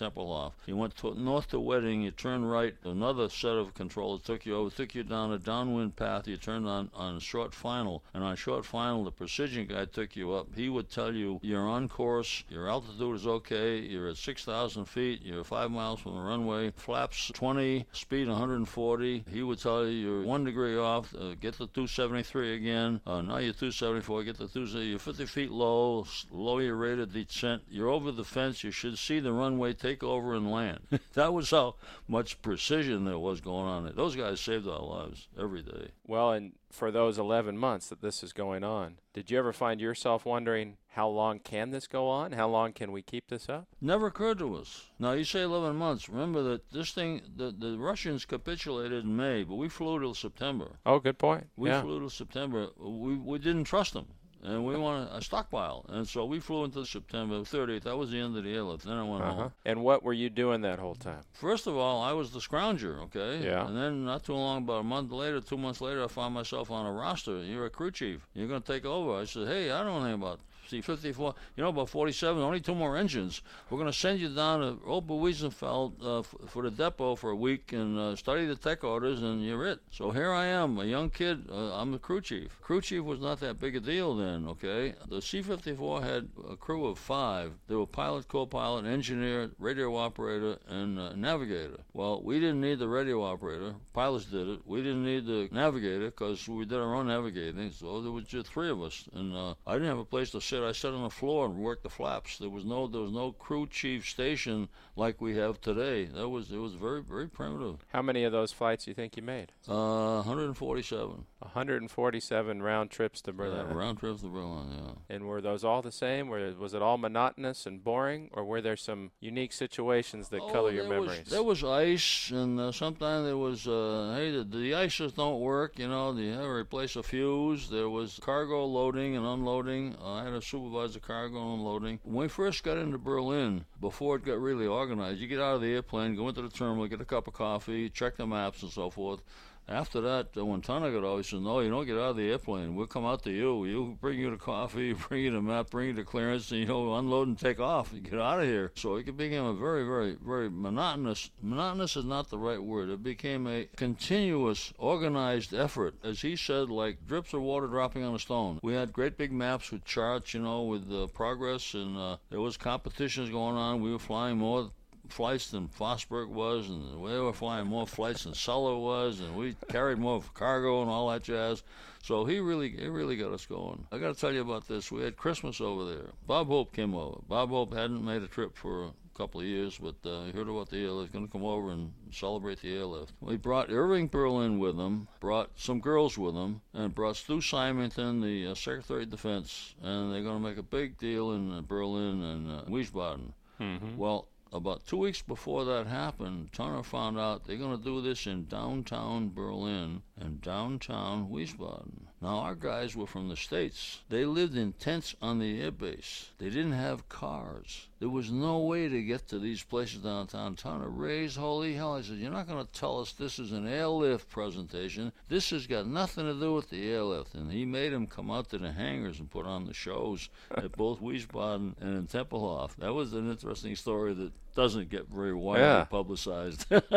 Tempelhof. You went to, north to Wedding, you turned right, another set of controls took you over, took you down a downwind path, you turned on, on short final, and on short final, the precision guy took you up. He would tell you, you're on course, your altitude is okay, you're at six thousand feet, you're five miles from the runway, flaps twenty, speed one hundred forty. He would tell you you're one degree off, uh, get the two seventy-three again, uh, now you're two seventy-four, get the two seventy, you're fifty feet low, low your rate of descent, you're over the fence, you should see the runway take over and land. That was how much precision there was going on there. Those guys saved our lives every day. Well, and for those eleven months that this is going on, did you ever find yourself wondering, how long can this go on? How long can we keep this up? Never occurred to us. Now, you say eleven months. Remember that this thing, the, the Russians capitulated in May, but we flew till September. Oh, good point. We yeah. flew till September. We, we didn't trust them. And we wanted a stockpile. And so we flew until September thirtieth. That was the end of the airlift. Then I went uh-huh. home. And what were you doing that whole time? First of all, I was the scrounger, okay? Yeah. And then not too long, about a month later, two months later, I found myself on a roster. You're a crew chief. You're going to take over. I said, hey, I don't know anything about C fifty-four, you know, about forty-seven, only two more engines. We're going to send you down to Oberwiesenfeld uh, f- for the depot for a week and uh, study the tech orders, and you're it. So here I am, a young kid. Uh, I'm the crew chief. Crew chief was not that big a deal then, okay? The C fifty-four had a crew of five. There were pilot, co-pilot, engineer, radio operator, and uh, navigator. Well, we didn't need the radio operator. Pilots did it. We didn't need the navigator because we did our own navigating. So there was just three of us, and uh, I didn't have a place to sit. I sat on the floor and worked the flaps. There was no there was no crew chief station like we have today. That was it was very very primitive. How many of those flights do you think you made? Uh, one hundred forty-seven. one hundred forty-seven round trips to Berlin. Yeah, round trips to Berlin. Yeah. And were those all the same? Were, was it all monotonous and boring, or were there some unique situations that oh, color your there memories? Was, there was ice, and uh, sometimes there was, uh, hey, the, the ices don't work, you know, you have to replace a fuse. There was cargo loading and unloading. Uh, I had to supervise the cargo and unloading. When we first got into Berlin, before it got really organized, you get out of the airplane, go into the terminal, get a cup of coffee, check the maps and so forth. After that, uh, when Tana got out, he said, no, you don't get out of the airplane. We'll come out to you. We'll bring you the coffee, bring you the map, bring you the clearance, and, you know, unload and take off. You get out of here. So it became a very, very, very monotonous. Monotonous is not the right word. It became a continuous, organized effort. As he said, like drips of water dropping on a stone. We had great big maps with charts, you know, with uh, progress, and uh, there was competitions going on. We were flying more flights than Fosberg was, and we were flying more flights than Sulla was, and we carried more cargo and all that jazz. So he really, he really got us going. I got to tell you about this. We had Christmas over there. Bob Hope came over. Bob Hope hadn't made a trip for a couple of years, but uh, he heard about the airlift. Going to come over and celebrate the airlift. We brought Irving Berlin with him, brought some girls with him, and brought Stu Simonton, the uh, Secretary of Defense, and they're going to make a big deal in uh, Berlin and uh, Wiesbaden. Mm-hmm. Well, about two weeks before that happened, Turner found out they're going to do this in downtown Berlin and downtown Wiesbaden. Now, our guys were from the States. They lived in tents on the airbase. They didn't have cars. There was no way to get to these places downtown. Turner raised holy hell. I said, you're not going to tell us this is an airlift presentation. This has got nothing to do with the airlift. And he made them come out to the hangars and put on the shows at both Wiesbaden and in Tempelhof. That was an interesting story that doesn't get very widely yeah. publicized. Did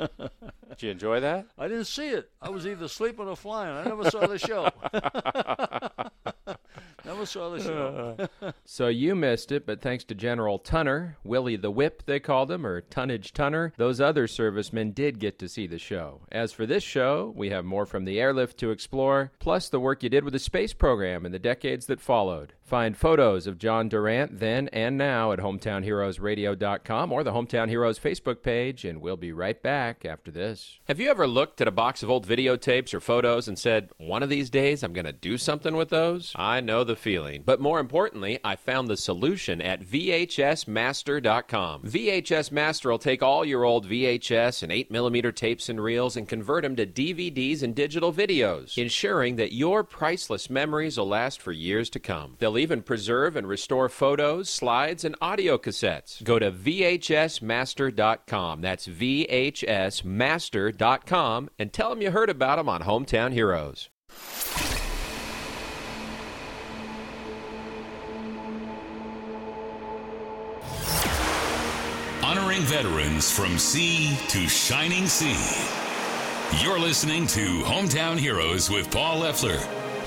you enjoy that? I didn't see it. I was either sleeping or flying. I never saw the show. Never saw the show. So you missed it, but thanks to General Tunner, Willie the Whip they called him, or Tonnage Tunner, those other servicemen did get to see the show. As for this show, we have more from the airlift to explore, plus the work you did with the space program in the decades that followed. Find photos of John Durant then and now at hometown heroes radio dot com or the Hometown Heroes Facebook page, and we'll be right back after this. Have you ever looked at a box of old videotapes or photos and said, one of these days I'm going to do something with those? I know the feeling. But more importantly, I found the solution at V H S master dot com. V H S Master will take all your old V H S and eight millimeter tapes and reels and convert them to D V Ds and digital videos, ensuring that your priceless memories will last for years to come. They'll even preserve and restore photos, slides, and audio cassettes. Go to V H S master dot com. That's V H S master dot com, and tell them you heard about them on Hometown Heroes. honoring veterans from sea to shining sea. You're listening to Hometown Heroes with Paul Leffler.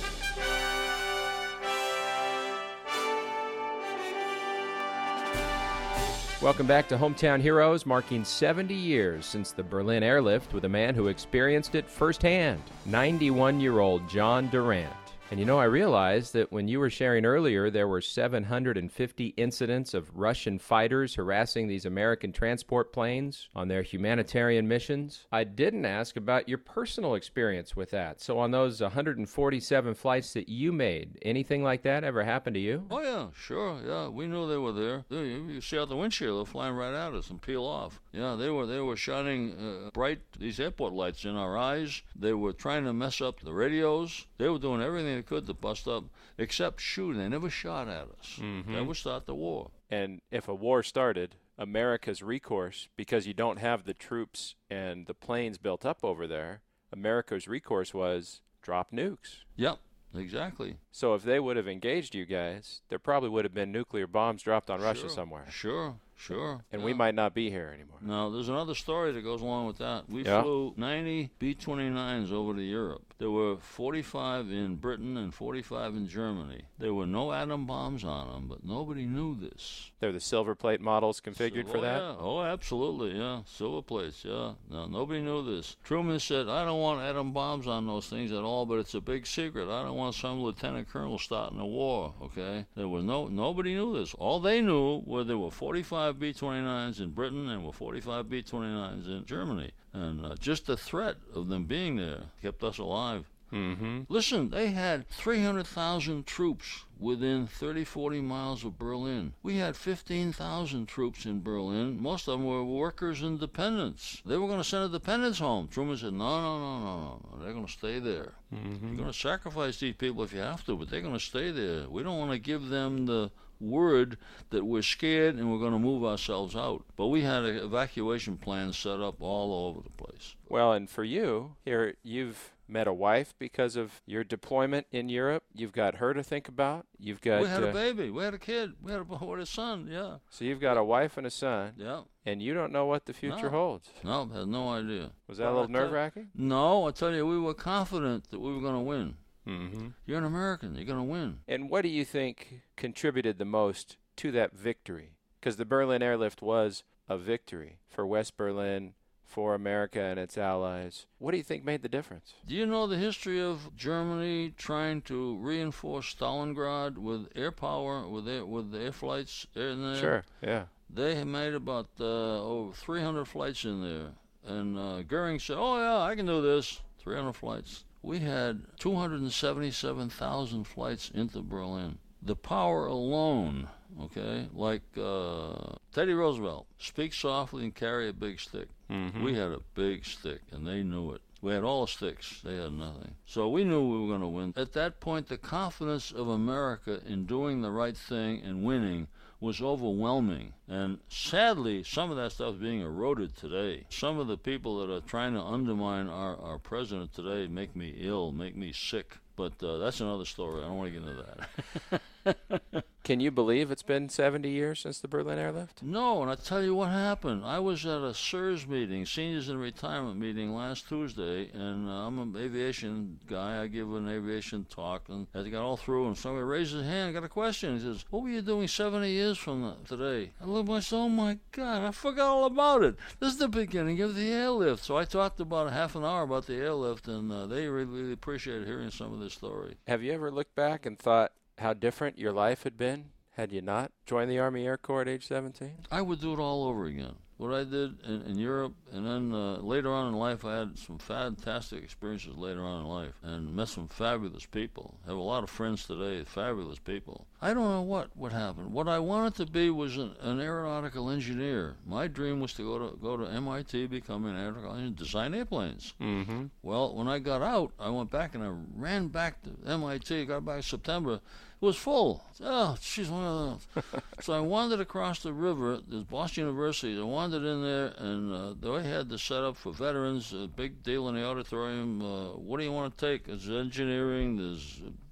Welcome back to Hometown Heroes, marking seventy years since the Berlin airlift with a man who experienced it firsthand, ninety-one-year-old John Durant. And you know, I realized that when you were sharing earlier, there were seven hundred fifty incidents of Russian fighters harassing these American transport planes on their humanitarian missions. I didn't ask about your personal experience with that. So on those one hundred forty-seven flights that you made, anything like that ever happened to you? Oh, yeah, sure, yeah. We knew they were there. They, you see out the windshield, they're flying right at us and peel off. Yeah, they were they were shining uh, bright, these airport lights in our eyes. They were trying to mess up the radios. They were doing everything they could to bust up, except shoot. They never shot at us. Mm-hmm. That would start the war. And if a war started, America's recourse, because you don't have the troops and the planes built up over there, America's recourse was drop nukes. Yep, exactly. So if they would have engaged you guys, there probably would have been nuclear bombs dropped on Sure, Russia somewhere. Sure, sure. And yeah. we might not be here anymore. Now, there's another story that goes along with that. We Yeah. flew ninety B twenty-nines over to Europe. There were forty-five in Britain and forty-five in Germany. There were no atom bombs on them, but nobody knew this. They're the silver plate models configured So- for oh, that? Yeah. Oh, absolutely, yeah. Silver plates, yeah. No, nobody knew this. Truman said, I don't want atom bombs on those things at all, but it's a big secret. I don't want some lieutenant colonel starting a war, okay? There was no, nobody knew this. All they knew were there were forty-five B twenty-nines in Britain and were forty-five B twenty-nines in Germany. And uh, just the threat of them being there kept us alive. Mm-hmm. Listen, they had three hundred thousand troops within thirty, forty miles of Berlin. We had fifteen thousand troops in Berlin. Most of them were workers and dependents. They were going to send the dependents home. Truman said, no, no, no, no, no. They're going to stay there. Mm-hmm. You're going to sacrifice these people if you have to, but they're going to stay there. We don't want to give them the word that we're scared and we're going to move ourselves out. But we had an evacuation plan set up all over the place. Well, and for you, here, you've met a wife because of your deployment in Europe. You've got her to think about. You've got We had uh, a baby. We had a kid. We had a, we had a son, yeah. So you've got a wife and a son, Yeah. and you don't know what the future No. holds. No, had no idea. Was that a Well, little I tell- nerve-wracking? No, I tell you, we were confident that we were going to win. Mm-hmm. You're an American. You're going to win. And what do you think contributed the most to that victory? Because the Berlin airlift was a victory for West Berlin, for America and its allies. What do you think made the difference? Do you know the history of Germany trying to reinforce Stalingrad with air power, with air, with air flights in there? Sure, yeah. They had made about uh, over three hundred flights in there. And uh, Goering said, oh, yeah, I can do this. three hundred flights. We had two hundred seventy-seven thousand flights into Berlin. The power alone, okay, like uh, Teddy Roosevelt, speak softly and carry a big stick. Mm-hmm. We had a big stick, and they knew it. We had all the sticks. They had nothing. So we knew we were going to win. At that point, the confidence of America in doing the right thing and winning was overwhelming. And sadly, some of that stuff is being eroded today. Some of the people that are trying to undermine our, our president today make me ill, make me sick. But uh, that's another story. I don't want to get into that. Can you believe it's been seventy years since the Berlin airlift? No, and I tell you what happened. I was at a S E R S meeting, Seniors in Retirement meeting, last Tuesday, and uh, I'm an aviation guy. I give an aviation talk, and as I got all through, and somebody raised his hand, got a question. He says, what were you doing seventy years from the, today? I looked at myself, oh my God, I forgot all about it. This is the beginning of the airlift. So I talked about a half an hour about the airlift, and uh, they really, really appreciated hearing some of this story. Have you ever looked back and thought how different your life had been had you not joined the Army Air Corps at age seventeen? I would do it all over again. What I did in, in Europe, and then uh, later on in life, I had some fantastic experiences later on in life, and met some fabulous people. I have a lot of friends today, fabulous people. I don't know what would happen. What I wanted to be was an, an aeronautical engineer. My dream was to go to go to M I T, become an aeronautical engineer, design airplanes. Mm-hmm. Well, when I got out, I went back and I ran back to M I T. Got back in September. It was full. Oh, she's one of those. So I wandered across the river. There's Boston University. I wandered in there, and uh, they had the setup for veterans, a big deal in the auditorium. Uh, what do you want to take? There's engineering, there's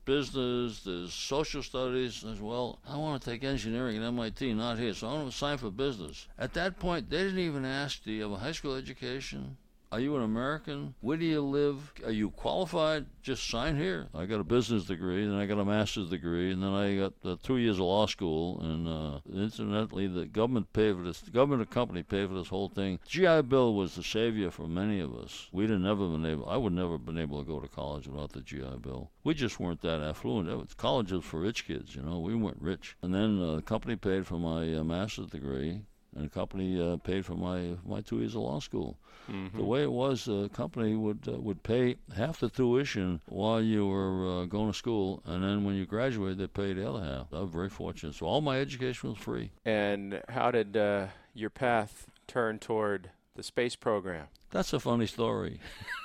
business, there's social studies. I said, well, I want to take engineering at M I T, not here, so I want to sign for business. At that point, they didn't even ask, do you have a high school education? Are you an American? Where do you live? Are you qualified? Just sign here. I got a business degree, then I got a master's degree, and then I got uh, two years of law school. And uh, incidentally, the government paid for this. The government and company paid for this whole thing. G I Bill was the savior for many of us. We'd have never been able. I would never have been able to go to college without the G I Bill. We just weren't that affluent. It was, college was for rich kids, you know. We weren't rich. And then uh, the company paid for my uh, master's degree. And the company uh, paid for my my two years of law school. Mm-hmm. The way it was, the uh, company would uh, would pay half the tuition while you were uh, going to school, and then when you graduated, they paid the other half. I was very fortunate. So all my education was free. And how did uh, your path turn toward the space program? That's a funny story.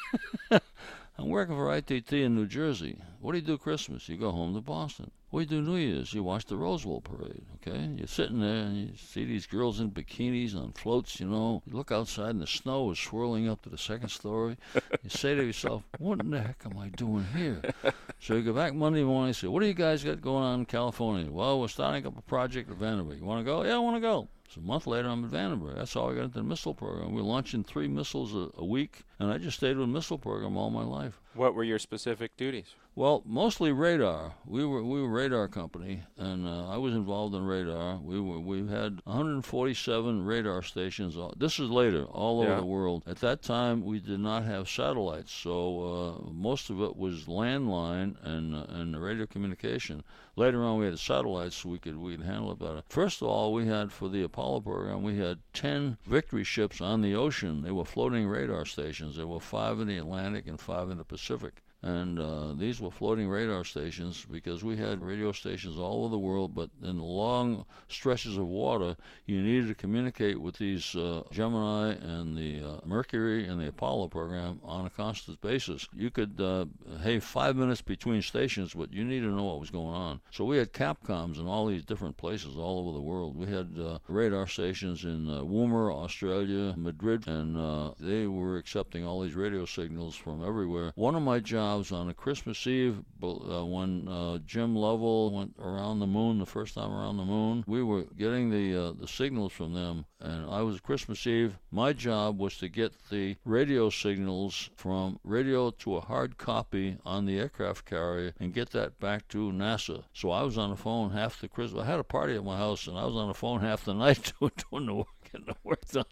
I'm working for I T T in New Jersey. What do you do Christmas? You go home to Boston. What do you do New Year's? You watch the Rose Bowl parade, okay? You're sitting there and you see these girls in bikinis on floats, you know. You look outside and the snow is swirling up to the second story. You say to yourself, what in the heck am I doing here? So you go back Monday morning and say, what do you guys got going on in California? Well, we're starting up a project at Vandenberg. You want to go? Yeah, I want to go. So a month later, I'm at Vandenberg. That's how I got into the missile program. We're launching three missiles a, a week, and I just stayed with the missile program all my life. What were your specific duties? Well, mostly radar. We were we were a radar company, and uh, I was involved in radar. We were we had one hundred forty-seven radar stations. This is later, all yeah. over the world. At that time, we did not have satellites, so uh, most of it was landline and uh, and radio communication. Later on, we had satellites, so we could we could handle it better. First of all, we had for the Apollo program, we had ten Victory ships on the ocean. They were floating radar stations. There were five in the Atlantic and five in the Pacific. And uh, these were floating radar stations because we had radio stations all over the world, but in long stretches of water, you needed to communicate with these uh, Gemini and the uh, Mercury and the Apollo program on a constant basis. You could uh, have five minutes between stations, but you needed to know what was going on. So we had Capcoms in all these different places all over the world. We had uh, radar stations in uh, Woomera, Australia, Madrid, and uh, they were accepting all these radio signals from everywhere. One of my jobs on a Christmas Eve uh, when uh, Jim Lovell went around the moon the first time around the moon. We were getting the uh, the signals from them, and I was Christmas Eve. My job was to get the radio signals from radio to a hard copy on the aircraft carrier and get that back to NASA. So I was on the phone half the Christmas. I had a party at my house, and I was on the phone half the night doing the work. Getting the work done.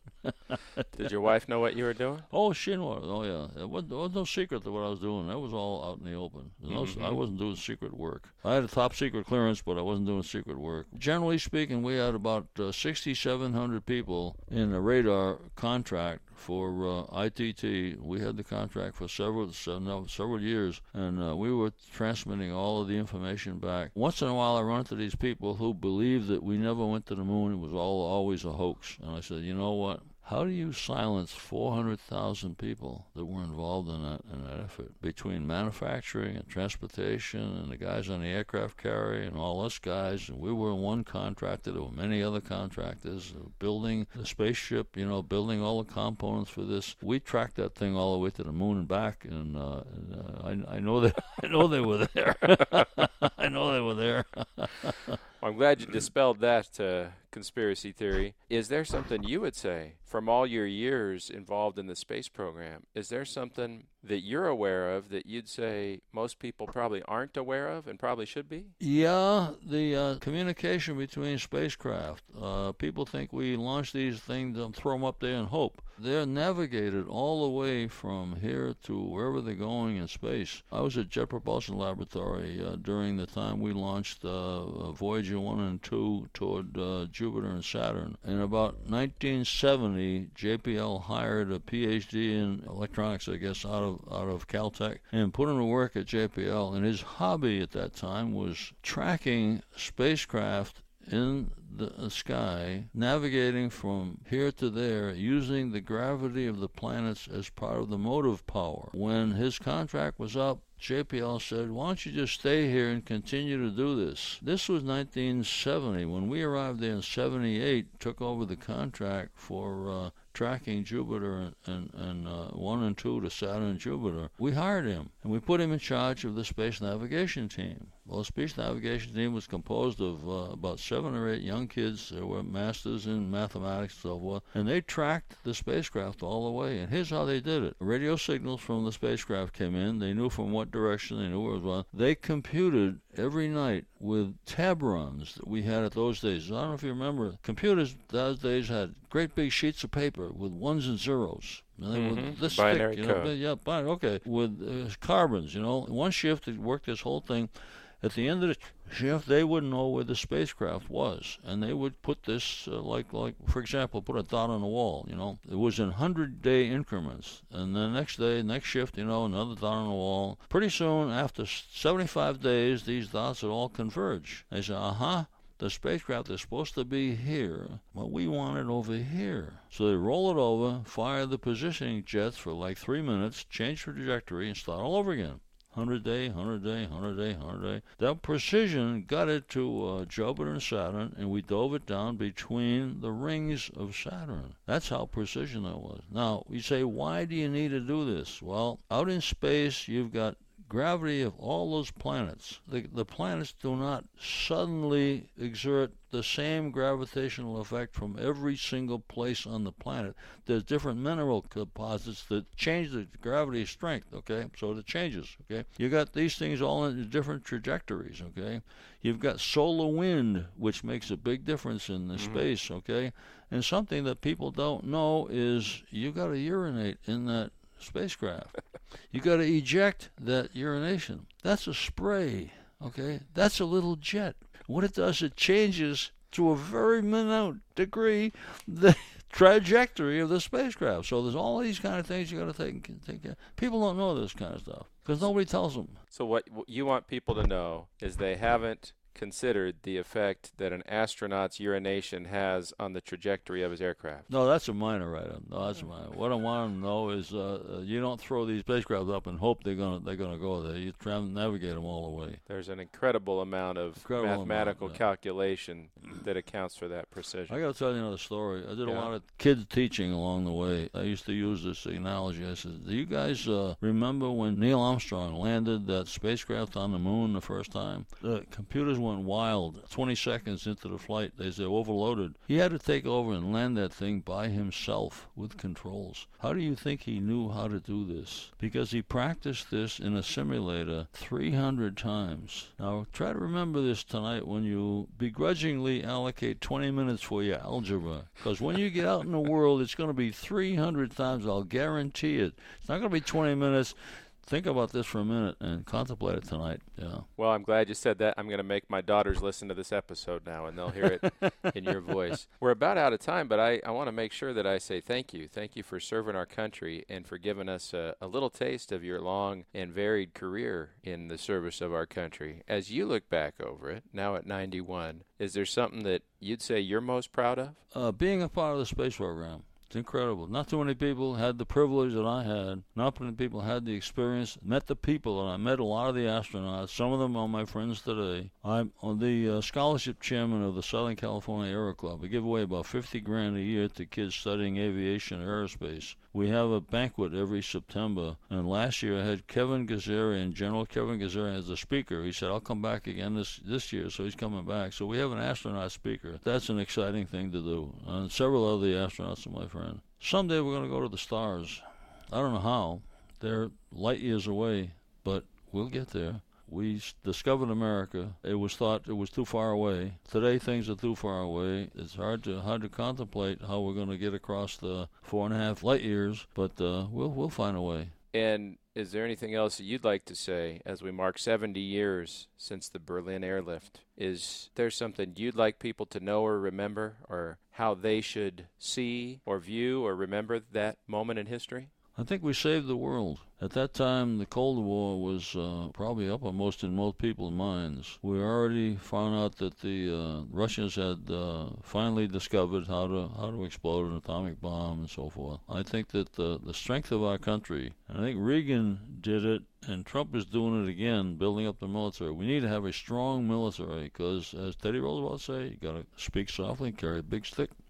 Did your wife know what you were doing? Oh, she knew it. Oh, yeah. It was, there was no secret to what I was doing. That was all out in the open. No, mm-hmm. I wasn't doing secret work. I had a top secret clearance, but I wasn't doing secret work. Generally speaking, we had about uh, sixty-seven hundred people in a radar contract for uh, I T T. We had the contract for several several, several years, and uh, we were transmitting all of the information back. Once in a while, I run into these people who believe that we never went to the moon. It was all always a hoax. And I said, you know what? How do you silence four hundred thousand people that were involved in that, in that effort? Between manufacturing and transportation and the guys on the aircraft carrier and all us guys, and we were one contractor. There were many other contractors building the spaceship, you know, building all the components for this. We tracked that thing all the way to the moon and back, and, uh, and uh, I, I know that I know they were there. I know they were there. I'm glad you dispelled that uh, conspiracy theory. Is there something you would say, from all your years involved in the space program, is there something that you're aware of that you'd say most people probably aren't aware of and probably should be? Yeah, the uh, communication between spacecraft. Uh, people think we launch these things and throw them up there and hope. They're navigated all the way from here to wherever they're going in space. I was at Jet Propulsion Laboratory uh, during the time we launched uh, Voyager one and two toward uh, Jupiter and Saturn. In about nineteen seventy, J P L hired a P H D in electronics, I guess, out of out of Caltech, and put him to work at J P L. And his hobby at that time was tracking spacecraft in the sky, navigating from here to there, using the gravity of the planets as part of the motive power. When his contract was up, J P L said, why don't you just stay here and continue to do this? This was nineteen seventy. When we arrived there in seventy-eight, took over the contract for uh, tracking Jupiter and, and, and uh, one and two to Saturn and Jupiter, we hired him, and we put him in charge of the space navigation team. Well, the space navigation team was composed of uh, about seven or eight young kids that were masters in mathematics and so forth, and they tracked the spacecraft all the way. And here's how they did it. Radio signals from the spacecraft came in. They knew from what direction, they knew where it was. They computed every night with tab runs that we had at those days. I don't know if you remember, computers those days had great big sheets of paper with ones and zeros. And they mm-hmm. were this binary thick, you know, code. yeah, binary, okay, with uh, carbons, you know. One shift, it worked this whole thing. At the end of the shift, they would know where the spacecraft was, and they would put this, uh, like, like for example, put a dot on the wall, you know. It was in hundred-day increments, and the next day, next shift, you know, another dot on the wall. Pretty soon, after seventy-five days, these dots would all converge. They say, uh-huh, the spacecraft is supposed to be here, but we want it over here. So they roll it over, fire the positioning jets for like three minutes, change the trajectory, and start all over again. Hundred day, hundred day, hundred day, hundred day. That precision got it to uh, Jupiter and Saturn, and we dove it down between the rings of Saturn. That's how precision that was. Now, you say, why do you need to do this? Well, out in space, you've got gravity of all those planets. The, the planets do not suddenly exert the same gravitational effect from every single place on the planet. There's different mineral composites that change the gravity strength, okay? So it changes, okay? You got these things all in different trajectories, okay? You've got solar wind, which makes a big difference in the mm-hmm. space, okay? And something that people don't know is you got to urinate in that spacecraft. You got to eject that urination. That's a spray, okay? That's a little jet. What it does, it changes to a very minute degree the trajectory of the spacecraft. So there's all these kind of things you got to take take care. People don't know this kind of stuff because nobody tells them. So what you want people to know is they haven't considered the effect that an astronaut's urination has on the trajectory of his aircraft. No, that's a minor item. No, that's a minor. What I want to know is uh, you don't throw these spacecraft up and hope they're gonna they're gonna go there. You try and navigate them all the way. There's an incredible amount of incredible mathematical amount, yeah. calculation that accounts for that precision. I got to tell you another story. I did yeah. a lot of kids teaching along the way. I used to use this analogy. I said, "Do you guys uh, remember when Neil Armstrong landed that spacecraft on the moon the first time? The computers went wild. twenty seconds into the flight, they said overloaded. He had to take over and land that thing by himself with controls. How do you think he knew how to do this? Because he practiced this in a simulator three hundred times. Now, try to remember this tonight when you begrudgingly allocate twenty minutes for your algebra. Because when you get out in the world, it's going to be three hundred times. I'll guarantee it. It's not going to be twenty minutes. Think about this for a minute and contemplate it tonight. Yeah. Well, I'm glad you said that. I'm going to make my daughters listen to this episode now, and they'll hear it in your voice. We're about out of time, but I, I want to make sure that I say thank you. Thank you for serving our country and for giving us a, a little taste of your long and varied career in the service of our country. As you look back over it, now at ninety-one, is there something that you'd say you're most proud of? Uh, being a part of the space program. It's incredible. Not too many people had the privilege that I had. Not many people had the experience. Met the people, and I met a lot of the astronauts. Some of them are my friends today. I'm the uh, scholarship chairman of the Southern California Aero Club. We give away about fifty grand a year to kids studying aviation and aerospace. We have a banquet every September, and last year I had Kevin Gazarian, General Kevin Gazarian, as the speaker. He said, I'll come back again this, this year, so he's coming back. So we have an astronaut speaker. That's an exciting thing to do. And several other astronauts are my friend. Someday we're going to go to the stars. I don't know how. They're light years away, but we'll get there. We discovered America. It was thought it was too far away. Today things are too far away. It's hard to hard to contemplate how we're going to get across the four and a half light years, but uh, we'll we'll find a way. And is there anything else that you'd like to say as we mark seventy years since the Berlin airlift? Is there something you'd like people to know or remember, or how they should see or view or remember that moment in history? I think we saved the world. At that time, the Cold War was uh, probably uppermost in most people's minds. We already found out that the uh, Russians had uh, finally discovered how to how to explode an atomic bomb and so forth. I think that the, the strength of our country, and I think Reagan did it, and Trump is doing it again, building up the military. We need to have a strong military because, as Teddy Roosevelt said, you got to speak softly and carry a big stick.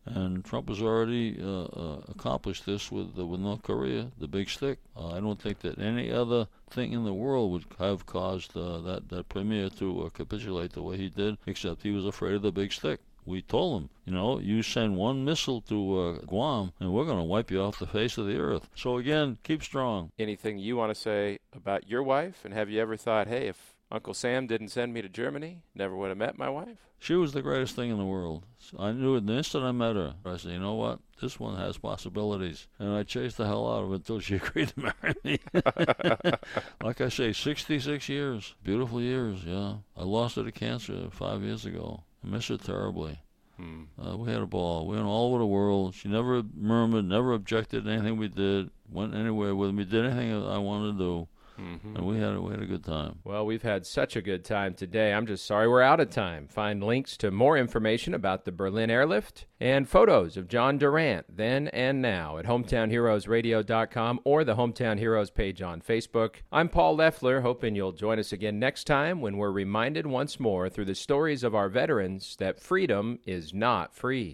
And Trump has already uh, uh, accomplished this with uh, with North Korea, the big stick. Uh, I don't think that any other thing in the world would have caused uh, that, that premier to uh, capitulate the way he did, except he was afraid of the big stick. We told him, you know, you send one missile to uh, Guam, and we're going to wipe you off the face of the earth. So, again, keep strong. Anything you want to say about your wife? And have you ever thought, hey, if Uncle Sam didn't send me to Germany, never would have met my wife? She was the greatest thing in the world. I knew it the instant I met her. I said, you know what? This one has possibilities. And I chased the hell out of it until she agreed to marry me. Like I say, sixty-six years. Beautiful years, yeah. I lost her to cancer five years ago. I miss her terribly. Hmm. Uh, we had a ball. We went all over the world. She never murmured, never objected to anything we did, went anywhere with me, did anything I wanted to do. Mm-hmm. And we had, we had a good time. Well, we've had such a good time today. I'm just sorry we're out of time. Find links to more information about the Berlin Airlift and photos of John Durant then and now at hometown heroes radio dot com or the Hometown Heroes page on Facebook. I'm Paul Leffler, hoping you'll join us again next time when we're reminded once more through the stories of our veterans that freedom is not free.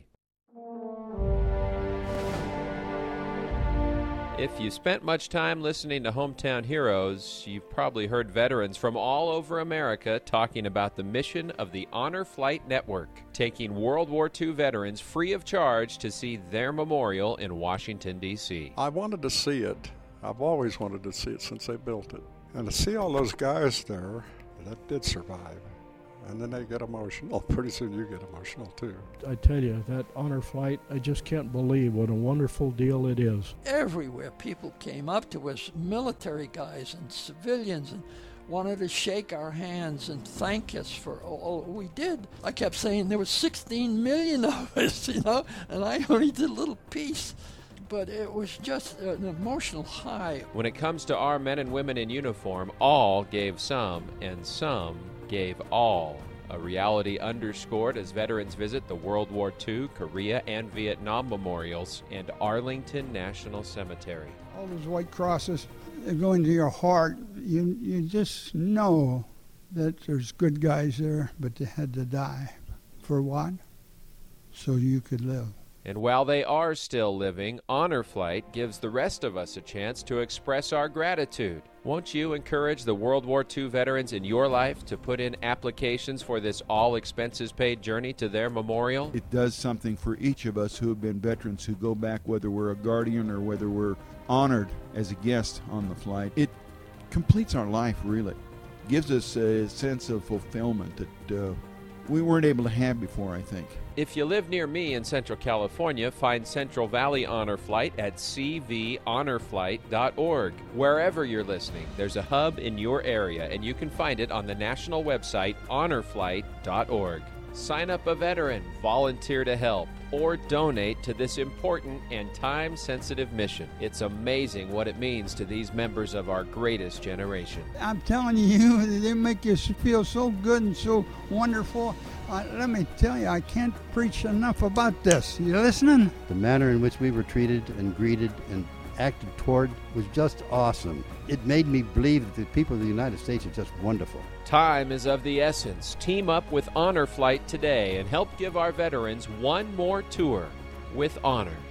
If you spent much time listening to Hometown Heroes, you've probably heard veterans from all over America talking about the mission of the Honor Flight Network, taking World War Two veterans free of charge to see their memorial in Washington, D C I wanted to see it. I've always wanted to see it since they built it. And to see all those guys there that did survive. And then they get emotional. Pretty soon you get emotional, too. I tell you, that honor flight, I just can't believe what a wonderful deal it is. Everywhere people came up to us, military guys and civilians, and wanted to shake our hands and thank us for all we did. I kept saying there were sixteen million of us, you know, and I only did a little piece. But it was just an emotional high. When it comes to our men and women in uniform, all gave some, and some gave all. A reality underscored as veterans visit the World War Two, Korea, and Vietnam memorials and Arlington National Cemetery. All those white crosses, they go into your heart. You, you just know that there's good guys there, but they had to die. For what? So you could live. And while they are still living, Honor Flight gives the rest of us a chance to express our gratitude. Won't you encourage the World War Two veterans in your life to put in applications for this all-expenses-paid journey to their memorial? It does something for each of us who have been veterans who go back, whether we're a guardian or whether we're honored as a guest on the flight. It completes our life, really. Gives us a sense of fulfillment that uh, we weren't able to have before, I think. If you live near me in Central California, find Central Valley Honor Flight at c v honor flight dot org. Wherever you're listening, there's a hub in your area, and you can find it on the national website honor flight dot org. Sign up a veteran, volunteer to help, or donate to this important and time-sensitive mission. It's amazing what it means to these members of our greatest generation. I'm telling you, they make you feel so good and so wonderful. Uh, let me tell you, I can't preach enough about this. You listening? The manner in which we were treated and greeted and acted toward was just awesome. It made me believe that the people of the United States are just wonderful. Time is of the essence. Team up with Honor Flight today and help give our veterans one more tour with honor.